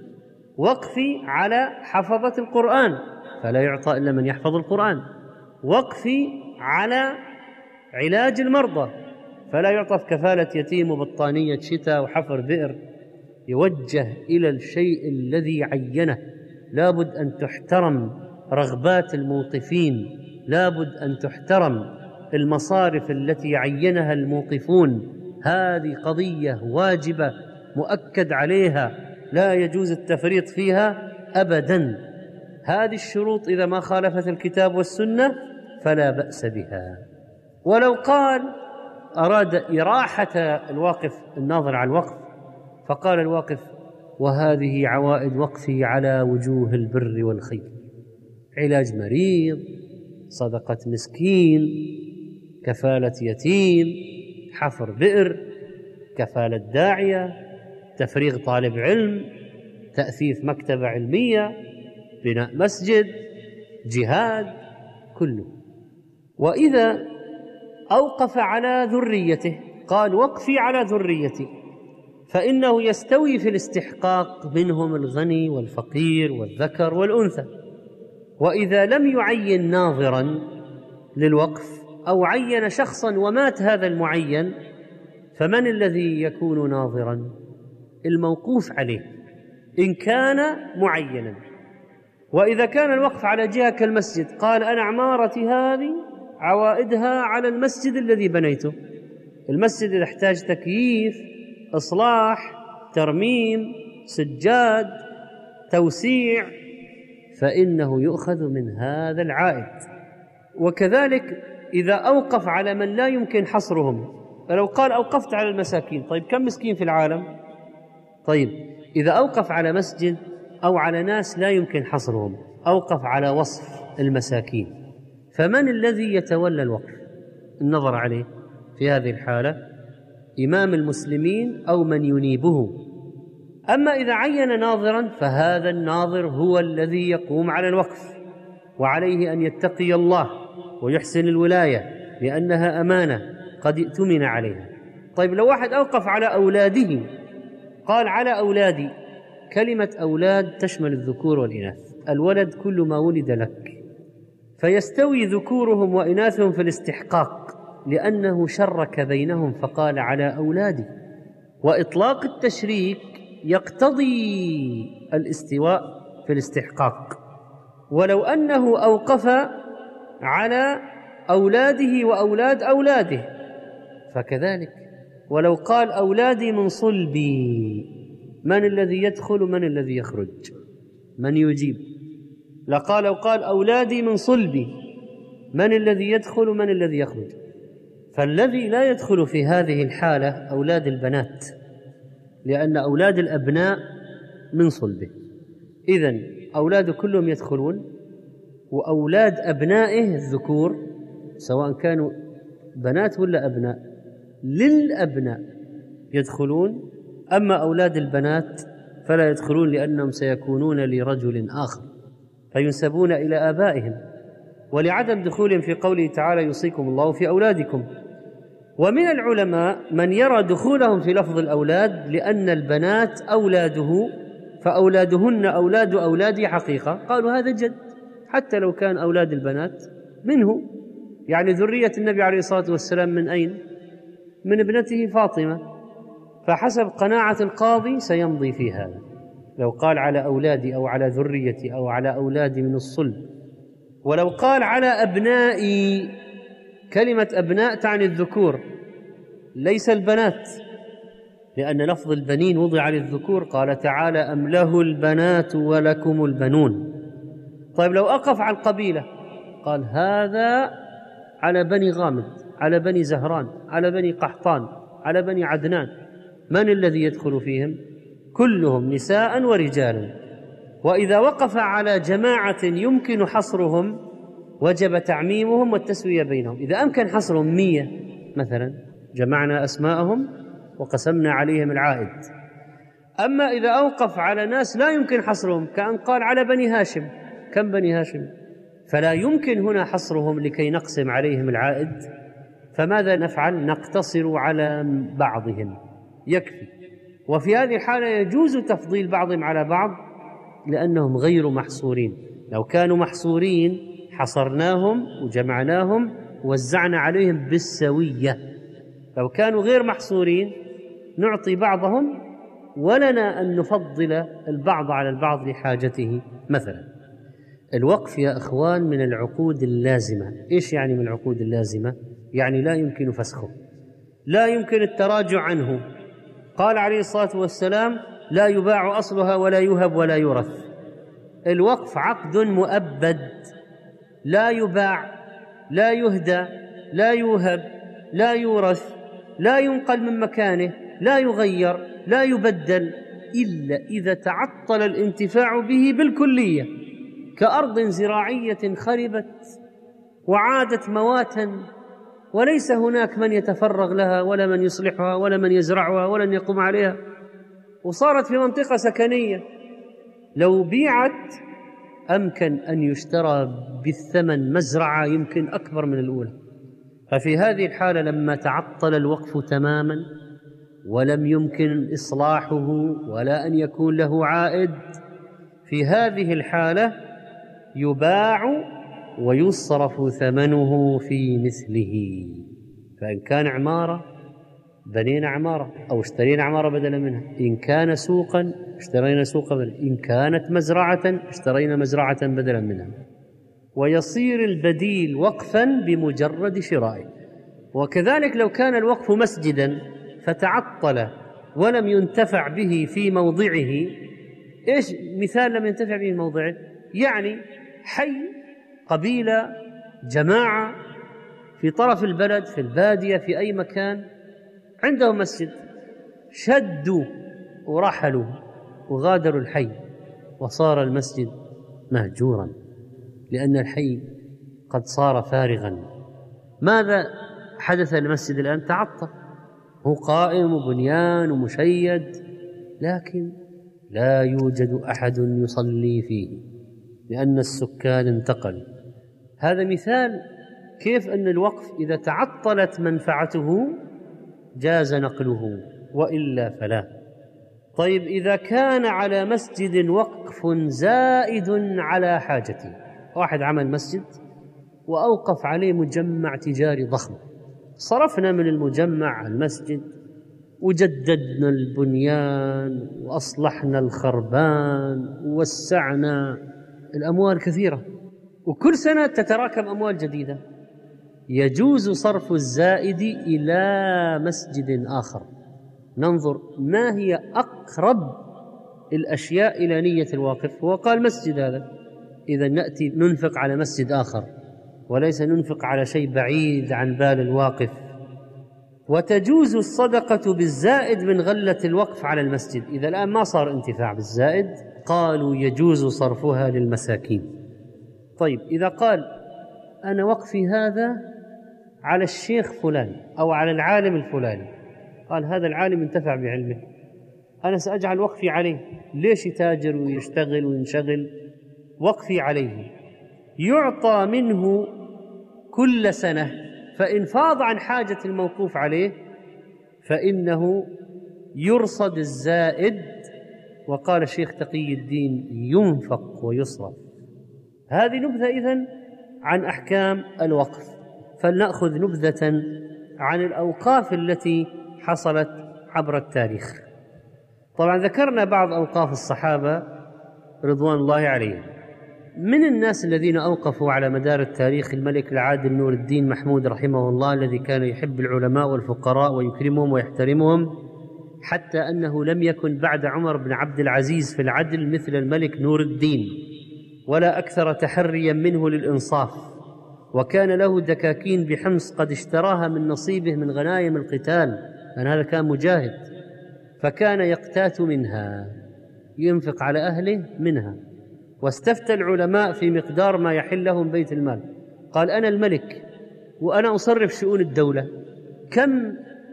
وقفي على حفظة القرآن فلا يعطى إلا من يحفظ القرآن، وقفي على علاج المرضى فلا يعطى في كفالة يتيم وبطانية شتاء وحفر بئر. يوجه إلى الشيء الذي عينه. لابد أن تحترم رغبات الموقفين، لابد أن تحترم المصارف التي عينها الموقفون. هذه قضية واجبة مؤكد عليها، لا يجوز التفريط فيها أبدا. هذه الشروط إذا ما خالفت الكتاب والسنة فلا بأس بها. ولو قال أراد إراحة الواقف الناظر على الوقف فقال الواقف وهذه عوائد وقفي على وجوه البر والخير: علاج مريض، صدقة مسكين، كفالة يتيم، حفر بئر، كفالة داعية، تفريغ طالب علم، تأثيث مكتبة علمية، بناء مسجد، جهاد، كله. وإذا أوقف على ذريته قال وقفي على ذريتي، فإنه يستوي في الاستحقاق منهم الغني والفقير والذكر والأنثى. وإذا لم يعين ناظرا للوقف أو عين شخصا ومات هذا المعين، فمن الذي يكون ناظرا؟ الموقوف عليه إن كان معينا. وإذا كان الوقف على جهة كالمسجد قال أنا عمارتي هذه عوائدها على المسجد الذي بنيته. المسجد إذا احتاج تكييف، إصلاح، ترميم، سجاد، توسيع، فإنه يؤخذ من هذا العائد. وكذلك إذا أوقف على من لا يمكن حصرهم، فلو قال أوقفت على المساكين، طيب كم مسكين في العالم؟ طيب إذا أوقف على مسجد أو على ناس لا يمكن حصرهم، أوقف على وصف المساكين، فمن الذي يتولى الوقف؟ النظر عليه في هذه الحالة إمام المسلمين أو من ينيبه. أما إذا عين ناظرا فهذا الناظر هو الذي يقوم على الوقف، وعليه أن يتقي الله ويحسن الولاية لأنها أمانة قد ائتمن عليها. طيب لو واحد أوقف على أولاده، قال على أولادي، كلمة أولاد تشمل الذكور والإناث، الولد كل ما ولد لك، فيستوي ذكورهم وإناثهم في الاستحقاق لأنه شرك بينهم فقال على أولادي. وإطلاق التشريك يقتضي الاستواء في الاستحقاق. ولو أنه أوقف على أولاده وأولاد أولاده فكذلك. ولو قال أولادي من صلبي، من الذي يدخل من الذي يخرج؟ من يجيب؟ لقال وقال أولادي من صلبي، من الذي يدخل من الذي يخرج؟ فالذي لا يدخل في هذه الحالة أولاد البنات، لأن أولاد الأبناء من صلبه، إذن أولاده كلهم يدخلون، وأولاد أبنائه الذكور سواء كانوا بنات ولا أبناء للأبناء يدخلون. أما أولاد البنات فلا يدخلون لأنهم سيكونون لرجل آخر فينسبون إلى آبائهم، ولعدم دخولهم في قوله تعالى يوصيكم الله في أولادكم. ومن العلماء من يرى دخولهم في لفظ الأولاد لأن البنات أولاده، فأولادهن أولاد أولادي حقيقة، قالوا هذا جد حتى لو كان أولاد البنات منه، يعني ذرية النبي عليه الصلاة والسلام من أين؟ من ابنته فاطمة، فحسب قناعة القاضي سيمضي في هذا. لو قال على أولادي أو على ذريتي أو على أولادي من الصلب. ولو قال على أبنائي، كلمة أبناء تعني الذكور ليس البنات، لأن لفظ البنين وضع للذكور، قال تعالى أم له البنات ولكم البنون. طيب لو أقف على القبيلة قال هذا على بني غامد، على بني زهران، على بني قحطان، على بني عدنان، من الذي يدخل فيهم؟ كلهم نساء ورجال. وإذا وقف على جماعة يمكن حصرهم وجب تعميمهم والتسوية بينهم. إذا أمكن حصرهم 100 مثلا جمعنا أسماءهم وقسمنا عليهم العائد. أما إذا أوقف على ناس لا يمكن حصرهم، كأن قال على بني هاشم، كم بني هاشم؟ فلا يمكن هنا حصرهم لكي نقسم عليهم العائد، فماذا نفعل؟ نقتصر على بعضهم يكفي. وفي هذه الحالة يجوز تفضيل بعضهم على بعض لأنهم غير محصورين. لو كانوا محصورين حصرناهم وجمعناهم ووزعنا عليهم بالسوية. لو كانوا غير محصورين نعطي بعضهم ولنا أن نفضل البعض على البعض لحاجته. مثلا الوقف يا أخوان من العقود اللازمة. إيش يعني من العقود اللازمة؟ يعني لا يمكن فسخه، لا يمكن التراجع عنه. قال عليه الصلاة والسلام لا يباع أصلها ولا يهب ولا يورث. الوقف عقد مؤبد، لا يباع، لا يهدى، لا يوهب، لا يورث، لا ينقل من مكانه، لا يغير، لا يبدل إلا إذا تعطل الانتفاع به بالكلية، كأرض زراعية خربت وعادت مواتا وليس هناك من يتفرغ لها ولا من يصلحها ولا من يزرعها ولا من يقوم عليها، وصارت في منطقة سكنية. لو بيعت أمكن أن يشترى بالثمن مزرعة يمكن أكبر من الأولى. ففي هذه الحالة لما تعطل الوقف تماما ولم يمكن إصلاحه ولا أن يكون له عائد، في هذه الحالة يباع ويصرف ثمنه في مثله. فإن كان عمارة بنينا عمارة أو اشترينا عمارة بدلا منها، إن كان سوقا اشترينا سوقا بدلا، إن كانت مزرعة اشترينا مزرعة بدلا منها. ويصير البديل وقفا بمجرد شرائه. وكذلك لو كان الوقف مسجدا فتعطل ولم ينتفع به في موضعه، إيش مثال لم ينتفع به في موضعه؟ يعني حي، قبيلة، جماعة في طرف البلد، في البادية، في أي مكان عندهم مسجد، شدوا ورحلوا وغادروا الحي، وصار المسجد مهجورا لأن الحي قد صار فارغا. ماذا حدث للمسجد الآن؟ تعطل، هو قائم وبنيان ومشيد، لكن لا يوجد أحد يصلي فيه لأن السكان انتقلوا. هذا مثال كيف أن الوقف إذا تعطلت منفعته جاز نقله، وإلا فلا. طيب، إذا كان على مسجد وقف زائد على حاجته، واحد عمل مسجد وأوقف عليه مجمع تجاري ضخم، صرفنا من المجمع المسجد وجددنا البنيان وأصلحنا الخربان ووسعنا، الأموال كثيرة وكل سنة تتراكم أموال جديدة، يجوز صرف الزائد إلى مسجد آخر. ننظر ما هي أقرب الأشياء إلى نية الواقف، هو قال مسجد هذا، إذا نأتي ننفق على مسجد آخر وليس ننفق على شيء بعيد عن بال الواقف. وتجوز الصدقة بالزائد من غلة الوقف على المسجد. إذا الآن ما صار انتفاع بالزائد، قالوا يجوز صرفها للمساكين. طيب، إذا قال أنا وقفي هذا على الشيخ فلان أو على العالم الفلاني، قال هذا العالم انتفع بعلمه، أنا سأجعل وقفي عليه، ليش يتاجر ويشتغل وينشغل؟ وقفي عليه، يعطى منه كل سنة، فإن فاض عن حاجة الموقوف عليه فإنه يرصد الزائد. وقال الشيخ تقي الدين ينفق ويصرف. هذه نبذة إذن عن أحكام الوقف. فلنأخذ نبذة عن الأوقاف التي حصلت عبر التاريخ. طبعا ذكرنا بعض أوقاف الصحابة رضوان الله عليهم. من الناس الذين أوقفوا على مدار التاريخ الملك العادل نور الدين محمود رحمه الله، الذي كان يحب العلماء والفقراء ويكرمهم ويحترمهم، حتى أنه لم يكن بعد عمر بن عبد العزيز في العدل مثل الملك نور الدين، ولا أكثر تحريا منه للإنصاف. وكان له دكاكين بحمص قد اشتراها من نصيبه من غنائم القتال، لأن هذا كان مجاهد، فكان يقتات منها، ينفق على أهله منها. واستفتى العلماء في مقدار ما يحل لهم بيت المال، قال أنا الملك وأنا أصرف شؤون الدولة، كم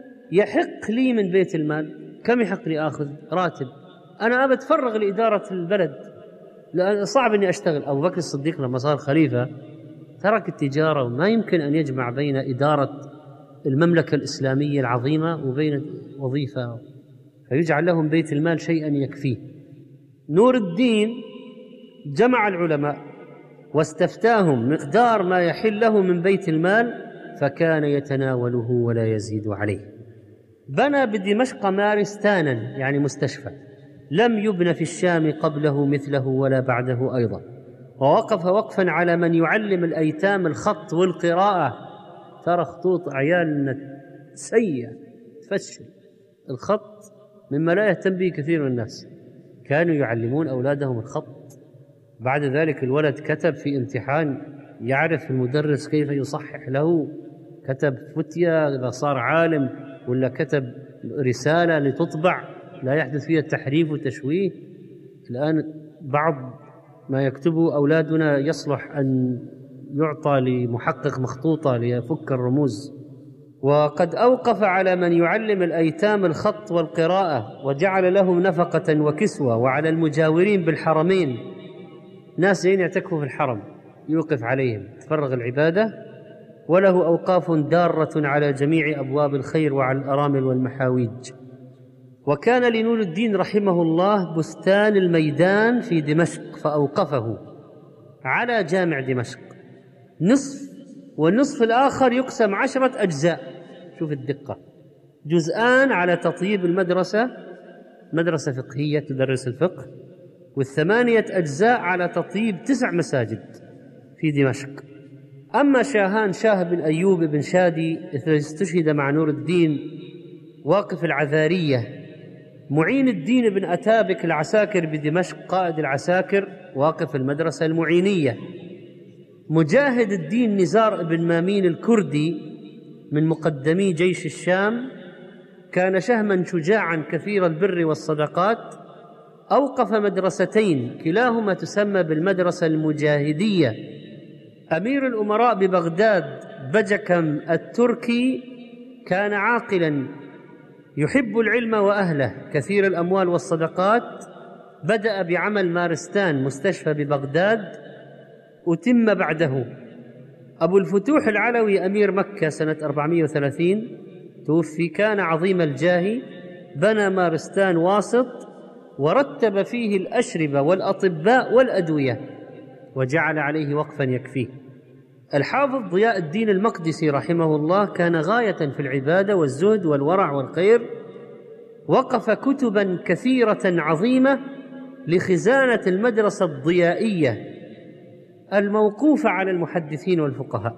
يحق لي من بيت المال؟ كم يحق لي آخذ راتب؟ أنا أبى أتفرغ لإدارة البلد، لأن صعب أني أشتغل. أبو بكر الصديق لما صار خليفة ترك التجارة، وما يمكن أن يجمع بين إدارة المملكة الإسلامية العظيمة وبين وظيفة، فيجعل لهم بيت المال شيئا يكفيه. نور الدين جمع العلماء واستفتاهم مقدار ما يحل له من بيت المال، فكان يتناوله ولا يزيد عليه. بنى بدمشق مارستانا، يعني مستشفى، لم يبن في الشام قبله مثله ولا بعده أيضا. ووقف وقفا على من يعلم الأيتام الخط والقراءة. ترى خطوط عيالنا سيئة تفشل، الخط مما لا يهتم به كثير من الناس. كانوا يعلمون أولادهم الخط، بعد ذلك الولد كتب في امتحان يعرف المدرس كيف يصحح له، كتب فتية إذا صار عالم، ولا كتب رسالة لتطبع لا يحدث فيها تحريف وتشويه. الآن بعض ما يكتبه أولادنا يصلح أن يعطى لمحقق مخطوطة ليفك الرموز. وقد أوقف على من يعلم الأيتام الخط والقراءة، وجعل لهم نفقة وكسوة، وعلى المجاورين بالحرمين، ناس جايين يعتكفوا في الحرم يوقف عليهم تفرغ العبادة. وله أوقاف دارة على جميع أبواب الخير وعلى الأرامل والمحاويج. وكان لنور الدين رحمه الله بستان الميدان في دمشق، فأوقفه على جامع دمشق نصف، والنصف الآخر يقسم 10 أجزاء. شوف الدقة، جزءان على تطيب المدرسة، مدرسة فقهية تدرس الفقه، و8 أجزاء على تطيب 9 مساجد في دمشق. أما شاهان شاه بن أيوب بن شادي استشهد مع نور الدين واقف العذارية معين الدين بن أتابك العساكر بدمشق قائد العساكر واقف المدرسة المعينية. مجاهد الدين نزار بن مامين الكردي من مقدمي جيش الشام كان شهما شجاعا كثير البر والصدقات، أوقف مدرستين كلاهما تسمى بالمدرسة المجاهدية. أمير الأمراء ببغداد بجكم التركي كان عاقلا يحب العلم وأهله كثير الأموال والصدقات، بدأ بعمل مارستان مستشفى ببغداد أتم بعده. أبو الفتوح العلوي أمير مكة سنة 430 توفي، كان عظيم الجاه، بنى مارستان واسط ورتب فيه الأشربة والأطباء والأدوية وجعل عليه وقفا يكفيه. الحافظ ضياء الدين المقدسي رحمه الله كان غاية في العبادة والزهد والورع والخير، وقف كتبا كثيرة عظيمة لخزانة المدرسة الضيائية الموقوفة على المحدثين والفقهاء.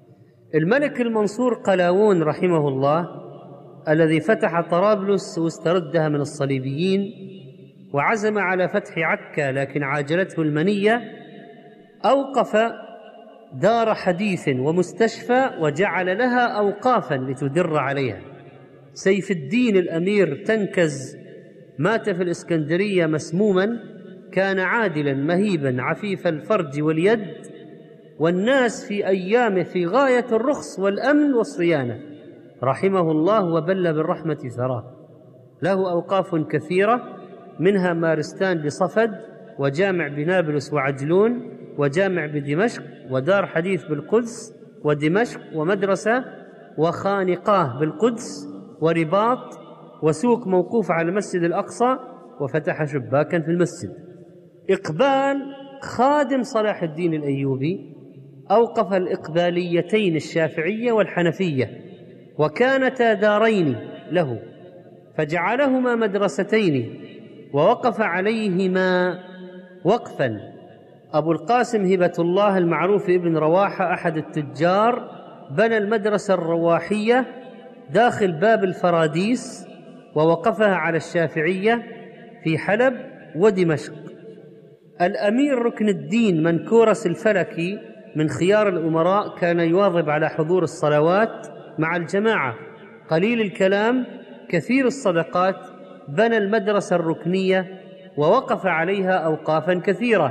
الملك المنصور قلاوون رحمه الله الذي فتح طرابلس واستردها من الصليبيين وعزم على فتح عكا لكن عاجلته المنية، أوقف دار حديث ومستشفى وجعل لها أوقافا لتدر عليها. سيف الدين الأمير تنكز مات في الإسكندرية مسموما، كان عادلا مهيبا عفيف الفرج واليد، والناس في أيامه في غاية الرخص والأمن والصيانة رحمه الله وبل بالرحمة ثراه. له أوقاف كثيرة منها مارستان بصفد، وجامع بنابلس وعجلون، وجامع بدمشق، ودار حديث بالقدس ودمشق، ومدرسة وخانقاه بالقدس، ورباط، وسوق موقوف على المسجد الأقصى، وفتح شباكا في المسجد. إقبال خادم صلاح الدين الأيوبي أوقف الإقباليتين الشافعية والحنفية، وكانتا دارين له فجعلهما مدرستين ووقف عليهما وقفا. أبو القاسم هبة الله المعروف ابن رواحة أحد التجار بنى المدرسة الرواحية داخل باب الفراديس ووقفها على الشافعية في حلب ودمشق. الأمير ركن الدين منكورس الفلكي من خيار الأمراء كان يواظب على حضور الصلوات مع الجماعة، قليل الكلام كثير الصدقات، بنى المدرسة الركنية ووقف عليها أوقافا كثيرة.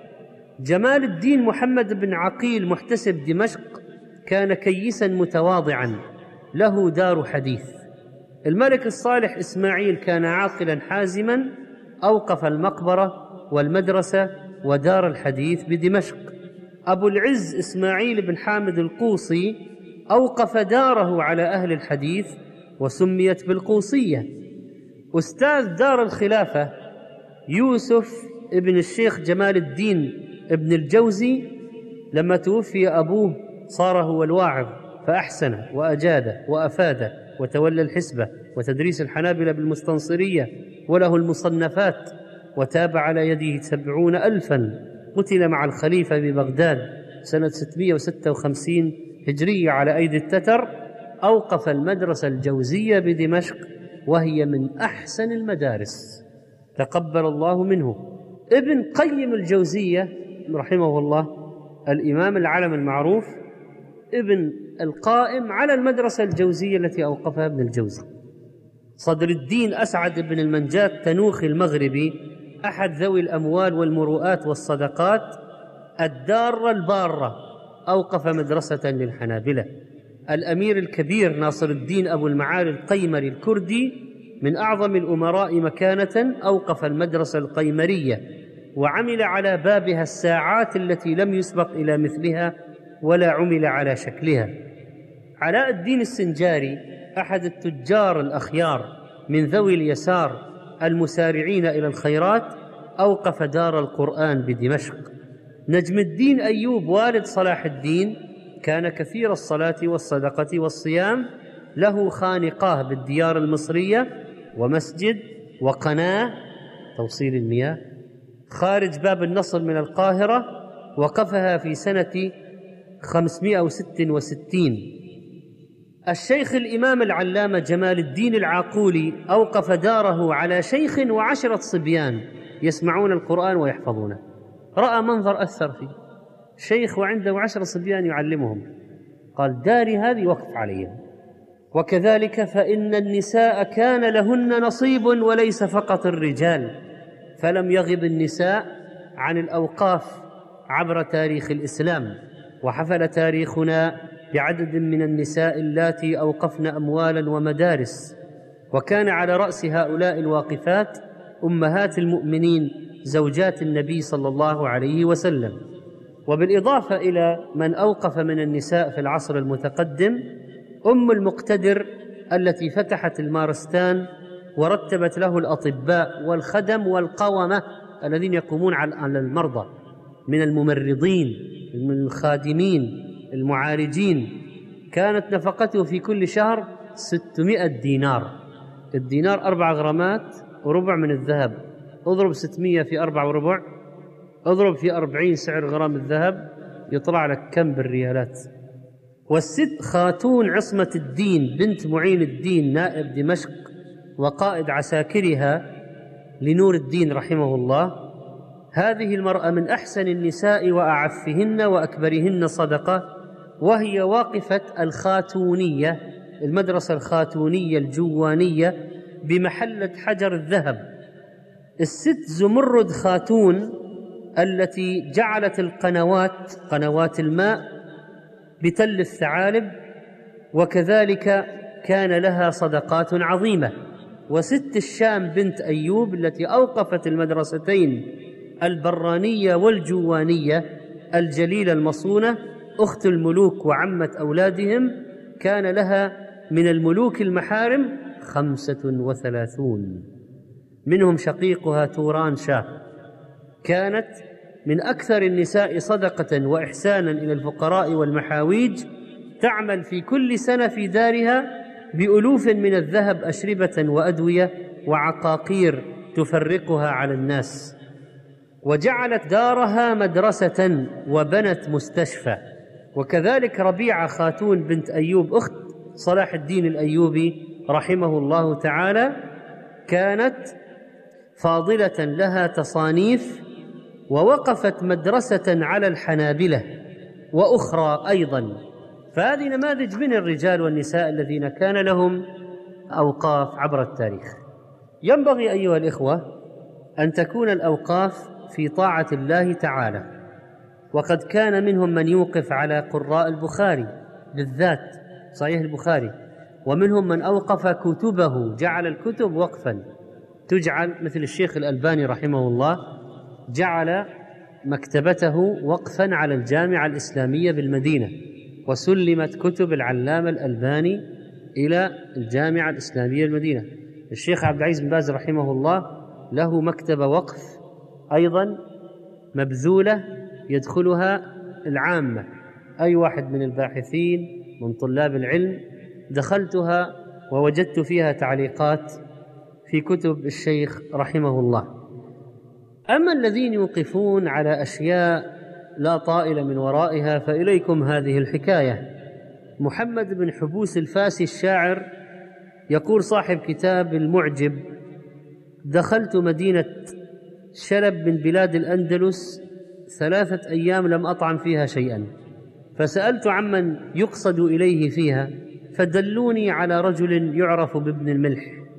جمال الدين محمد بن عقيل محتسب دمشق كان كيسا متواضعا له دار حديث. الملك الصالح إسماعيل كان عاقلا حازما، أوقف المقبرة والمدرسة ودار الحديث بدمشق. أبو العز إسماعيل بن حامد القوصي أوقف داره على أهل الحديث وسميت بالقوصية. أستاذ دار الخلافة يوسف ابن الشيخ جمال الدين ابن الجوزي لما توفي أبوه صار هو الواعظ، فأحسن وأجاد وأفاد وتولى الحسبة وتدريس الحنابلة بالمستنصرية، وله المصنفات، وتاب على يده 70,000. قتل مع الخليفة ببغداد سنة 656 هجرية على أيدي التتر. أوقف المدرسة الجوزية بدمشق وهي من أحسن المدارس، تقبل الله منه. ابن قيم الجوزية رحمه الله الإمام العلم المعروف ابن القائم على المدرسة الجوزية التي أوقفها ابن الجوزي. صدر الدين أسعد بن المنجات تنوخي المغربي أحد ذوي الأموال والمروءات والصدقات الدارة البارة أوقف مدرسة للحنابلة. الأمير الكبير ناصر الدين أبو المعالي القيمري الكردي من أعظم الأمراء مكانة أوقف المدرسة القيمرية وعمل على بابها الساعات التي لم يسبق إلى مثلها ولا عمل على شكلها. علاء الدين السنجاري أحد التجار الأخيار من ذوي اليسار المسارعين إلى الخيرات أوقف دار القرآن بدمشق. نجم الدين أيوب والد صلاح الدين كان كثير الصلاة والصدقة والصيام، له خانقاه بالديار المصرية ومسجد وقناة توصيل المياه خارج باب النصر من القاهرة، وقفها في سنة 566. الشيخ الإمام العلامة جمال الدين العاقولي أوقف داره على شيخ و10 صبيان يسمعون القرآن ويحفظونه. رأى منظر أثر فيه، شيخ وعنده 10 صبيان يعلمهم، قال داري هذه وقف عليهم. وكذلك فإن النساء كان لهن نصيب وليس فقط الرجال، فلم يغب النساء عن الأوقاف عبر تاريخ الإسلام، وحفل تاريخنا بعدد من النساء اللاتي أوقفن أموالا ومدارس، وكان على رأس هؤلاء الواقفات أمهات المؤمنين زوجات النبي صلى الله عليه وسلم. وبالإضافة إلى من أوقف من النساء في العصر المتقدم أم المقتدر التي فتحت المارستان ورتبت له الأطباء والخدم والقومة الذين يقومون على المرضى من الممرضين، من الخادمين، المعالجين. كانت نفقته في كل شهر 600 دينار. الدينار 4 غرامات وربع من الذهب، اضرب 600 في 4 وربع، اضرب في 40 سعر غرام الذهب، يطلع لك كم بالريالات. والست خاتون عصمة الدين بنت معين الدين نائب دمشق وقائد عساكرها لنور الدين رحمه الله، هذه المرأة من أحسن النساء وأعفهن وأكبرهن صدقة، وهي واقفة الخاتونية، المدرسة الخاتونية الجوانية بمحلة حجر الذهب. الست زمرد خاتون التي جعلت القنوات، قنوات الماء، بتل الثعالب، وكذلك كان لها صدقات عظيمة. وست الشام بنت أيوب التي أوقفت المدرستين البرانية والجوانية الجليلة المصونة، أخت الملوك وعمة أولادهم، كان لها من الملوك المحارم 35، منهم شقيقها توران شاه. كانت من أكثر النساء صدقة وإحسانا إلى الفقراء والمحاويج، تعمل في كل سنة في دارها بألوف من الذهب أشربة وأدوية وعقاقير تفرقها على الناس. وجعلت دارها مدرسة وبنت مستشفى. وكذلك ربيعة خاتون بنت أيوب أخت صلاح الدين الأيوبي رحمه الله تعالى، كانت فاضلة لها تصانيف، ووقفت مدرسة على الحنابلة وأخرى أيضا. فهذه نماذج من الرجال والنساء الذين كان لهم أوقاف عبر التاريخ. ينبغي أيها الإخوة أن تكون الأوقاف في طاعة الله تعالى، وقد كان منهم من يوقف على قراء البخاري بالذات صحيح البخاري، ومنهم من أوقف كتبه، جعل الكتب وقفا تجعل، مثل الشيخ الألباني رحمه الله جعل مكتبته وقفا على الجامعة الإسلامية بالمدينة، وسلمت كتب العلامة الألباني إلى الجامعة الإسلامية بالمدينة. الشيخ عبد العزيز بن باز رحمه الله له مكتبة وقف أيضا مبذولة يدخلها العامة، أي واحد من الباحثين من طلاب العلم. دخلتها ووجدت فيها تعليقات في كتب الشيخ رحمه الله. أما الذين يوقفون على أشياء لا طائل من ورائها فإليكم هذه الحكاية. محمد بن حبوس الفاسي الشاعر يقول صاحب كتاب المعجب: دخلت مدينة شلب من بلاد الأندلس 3 أيام لم أطعم فيها شيئا، فسألت عمن يقصد إليه فيها فدلوني على رجل يعرف بابن الملح،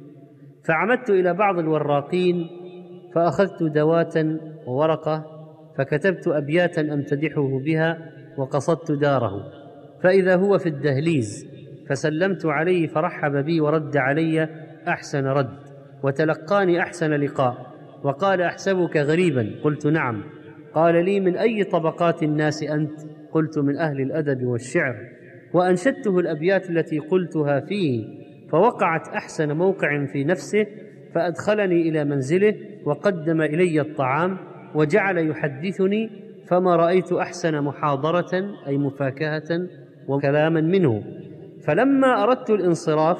فعمدت إلى بعض الوراقين فأخذت دواة وورقة فكتبت أبياتا أمتدحه بها وقصدت داره، فإذا هو في الدهليز، فسلمت عليه فرحب بي ورد علي أحسن رد، وتلقاني أحسن لقاء، وقال: أحسبك غريبا؟ قلت: نعم. قال لي: من أي طبقات الناس أنت؟ قلت: من أهل الأدب والشعر. وأنشدته الأبيات التي قلتها فيه، فوقعت أحسن موقع في نفسه، فأدخلني إلى منزله وقدم إلي الطعام وجعل يحدثني، فما رأيت أحسن محاضرة أي مفاكهة وكلاما منه. فلما أردت الانصراف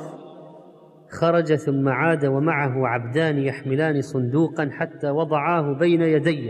خرج ثم عاد ومعه عبدان يحملان صندوقا حتى وضعاه بين يدي،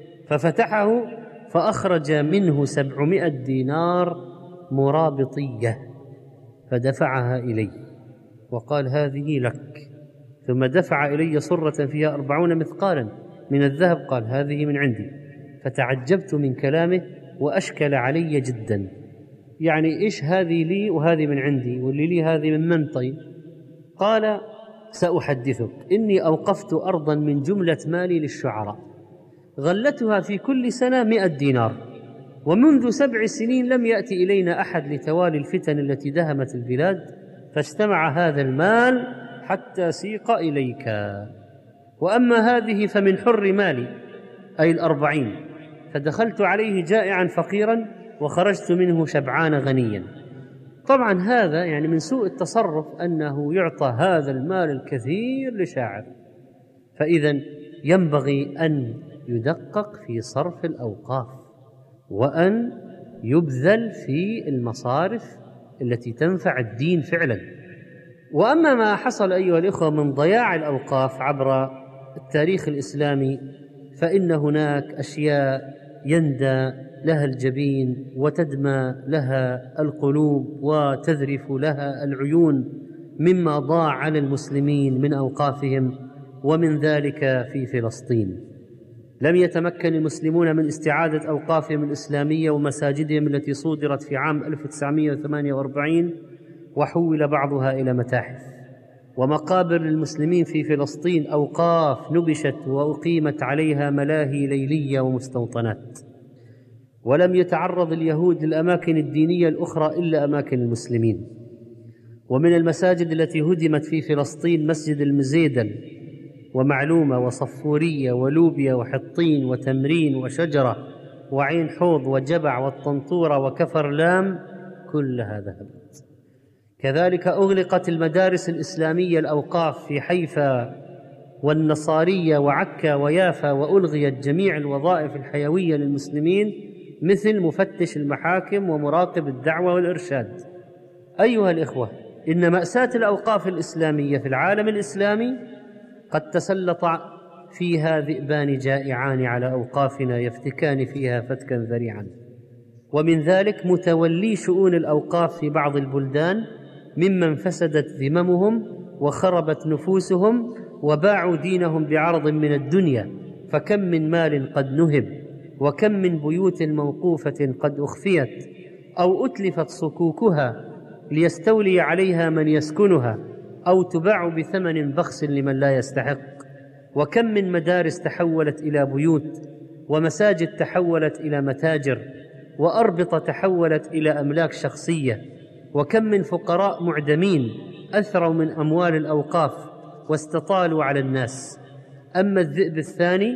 ففتحه فأخرج منه 700 دينار مرابطية. فدفعها إلي وقال هذه لك، ثم دفع إلي صرة فيها 40 مثقالا من الذهب، قال هذه من عندي. فتعجبت من كلامه وأشكل علي جدا، يعني إيش هذه لي وهذه من عندي، واللي لي هذه من من؟ طيب قال سأحدثك، إني أوقفت أرضا من جملة مالي للشعراء غلتها في كل سنة 100 دينار، ومنذ 7 سنين لم يأتي إلينا أحد لتوالي الفتن التي دهمت البلاد، فاجتمع هذا المال حتى سيق إليك، وأما هذه فمن حر مالي، أي 40، فدخلت عليه جائعا فقيرا وخرجت منه شبعان غنيا. طبعا هذا يعني من سوء التصرف أنه يعطى هذا المال الكثير لشاعر، فإذا ينبغي أن يدقق في صرف الأوقاف وأن يبذل في المصارف التي تنفع الدين فعلا. وأما ما حصل أيها الإخوة من ضياع الأوقاف عبر التاريخ الإسلامي، فإن هناك أشياء يندى لها الجبين وتدمى لها القلوب وتذرف لها العيون مما ضاع على المسلمين من أوقافهم، ومن ذلك في فلسطين. لم يتمكن المسلمون من استعادة أوقافهم الإسلامية ومساجدهم التي صودرت في عام 1948 وحول بعضها إلى متاحف، ومقابر للمسلمين في فلسطين أوقاف نبشت وأقيمت عليها ملاهي ليلية ومستوطنات. ولم يتعرض اليهود للأماكن الدينية الأخرى إلا أماكن المسلمين. ومن المساجد التي هدمت في فلسطين مسجد المزيدل ومعلومة وصفورية ولوبيا وحطين وتمرين وشجرة وعين حوض وجبع والطنطورة وكفر لام، كلها ذهبت. كذلك أغلقت المدارس الإسلامية الأوقاف في حيفا والنصارية وعكا ويافا، وألغيت جميع الوظائف الحيوية للمسلمين مثل مفتش المحاكم ومراقب الدعوة والإرشاد. أيها الإخوة، إن مأساة الأوقاف الإسلامية في العالم الإسلامي قد تسلط فيها ذئبان جائعان على أوقافنا يفتكان فيها فتكا ذريعا، ومن ذلك متولي شؤون الأوقاف في بعض البلدان ممن فسدت ذممهم وخربت نفوسهم وباعوا دينهم بعرض من الدنيا، فكم من مال قد نهب، وكم من بيوت موقوفة قد أخفيت أو أتلفت صكوكها ليستولي عليها من يسكنها، أو تباع بثمن بخس لمن لا يستحق، وكم من مدارس تحولت إلى بيوت، ومساجد تحولت إلى متاجر، وأربطة تحولت إلى أملاك شخصية، وكم من فقراء معدمين أثروا من أموال الأوقاف واستطالوا على الناس. أما الذئب الثاني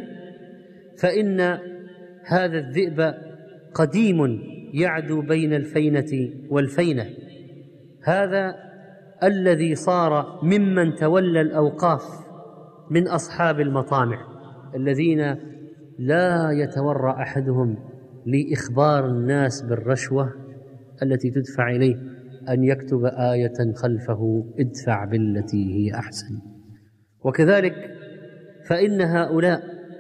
فإن هذا الذئب قديم يعدو بين الفينة والفينة، هذا الذي صار ممن تولى الأوقاف من أصحاب المطامع الذين لا يتورع أحدهم لإخبار الناس بالرشوة التي تدفع إليه أن يكتب آية خلفه ادفع بالتي هي أحسن. وكذلك فإن هؤلاء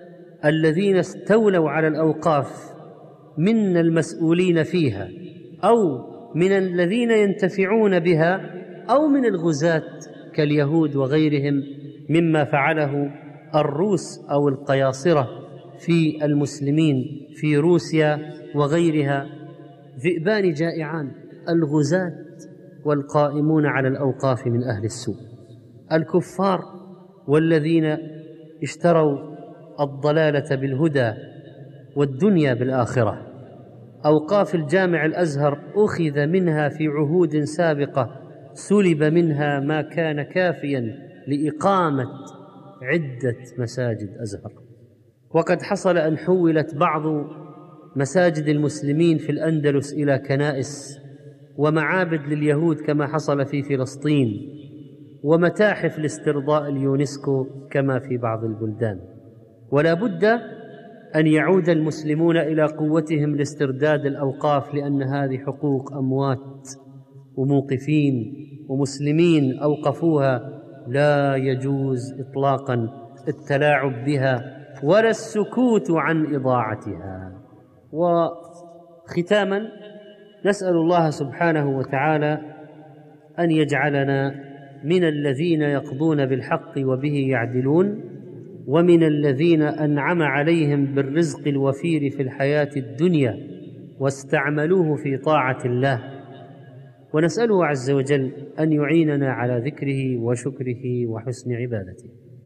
الذين استولوا على الأوقاف من المسؤولين فيها أو من الذين ينتفعون بها أو من الغزاة كاليهود وغيرهم مما فعله الروس أو القياصرة في المسلمين في روسيا وغيرها، ذئبان جائعان، الغزاة والقائمون على الأوقاف من أهل السوء، الكفار والذين اشتروا الضلالة بالهدى والدنيا بالآخرة. أوقاف الجامع الأزهر أخذ منها في عهود سابقة، سلب منها ما كان كافيا لإقامة عدة مساجد أزهر. وقد حصل أن حولت بعض مساجد المسلمين في الأندلس إلى كنائس ومعابد لليهود كما حصل في فلسطين، ومتاحف لاسترضاء اليونسكو كما في بعض البلدان. ولا بد أن يعود المسلمون إلى قوتهم لاسترداد الأوقاف، لأن هذه حقوق أموات وموقفين ومسلمين أوقفوها، لا يجوز إطلاقا التلاعب بها ولا السكوت عن إضاعتها. وختاما نسأل الله سبحانه وتعالى أن يجعلنا من الذين يقضون بالحق وبه يعدلون، ومن الذين أنعم عليهم بالرزق الوفير في الحياة الدنيا واستعملوه في طاعة الله. ونسأله عز وجل أن يعيننا على ذكره وشكره وحسن عبادته.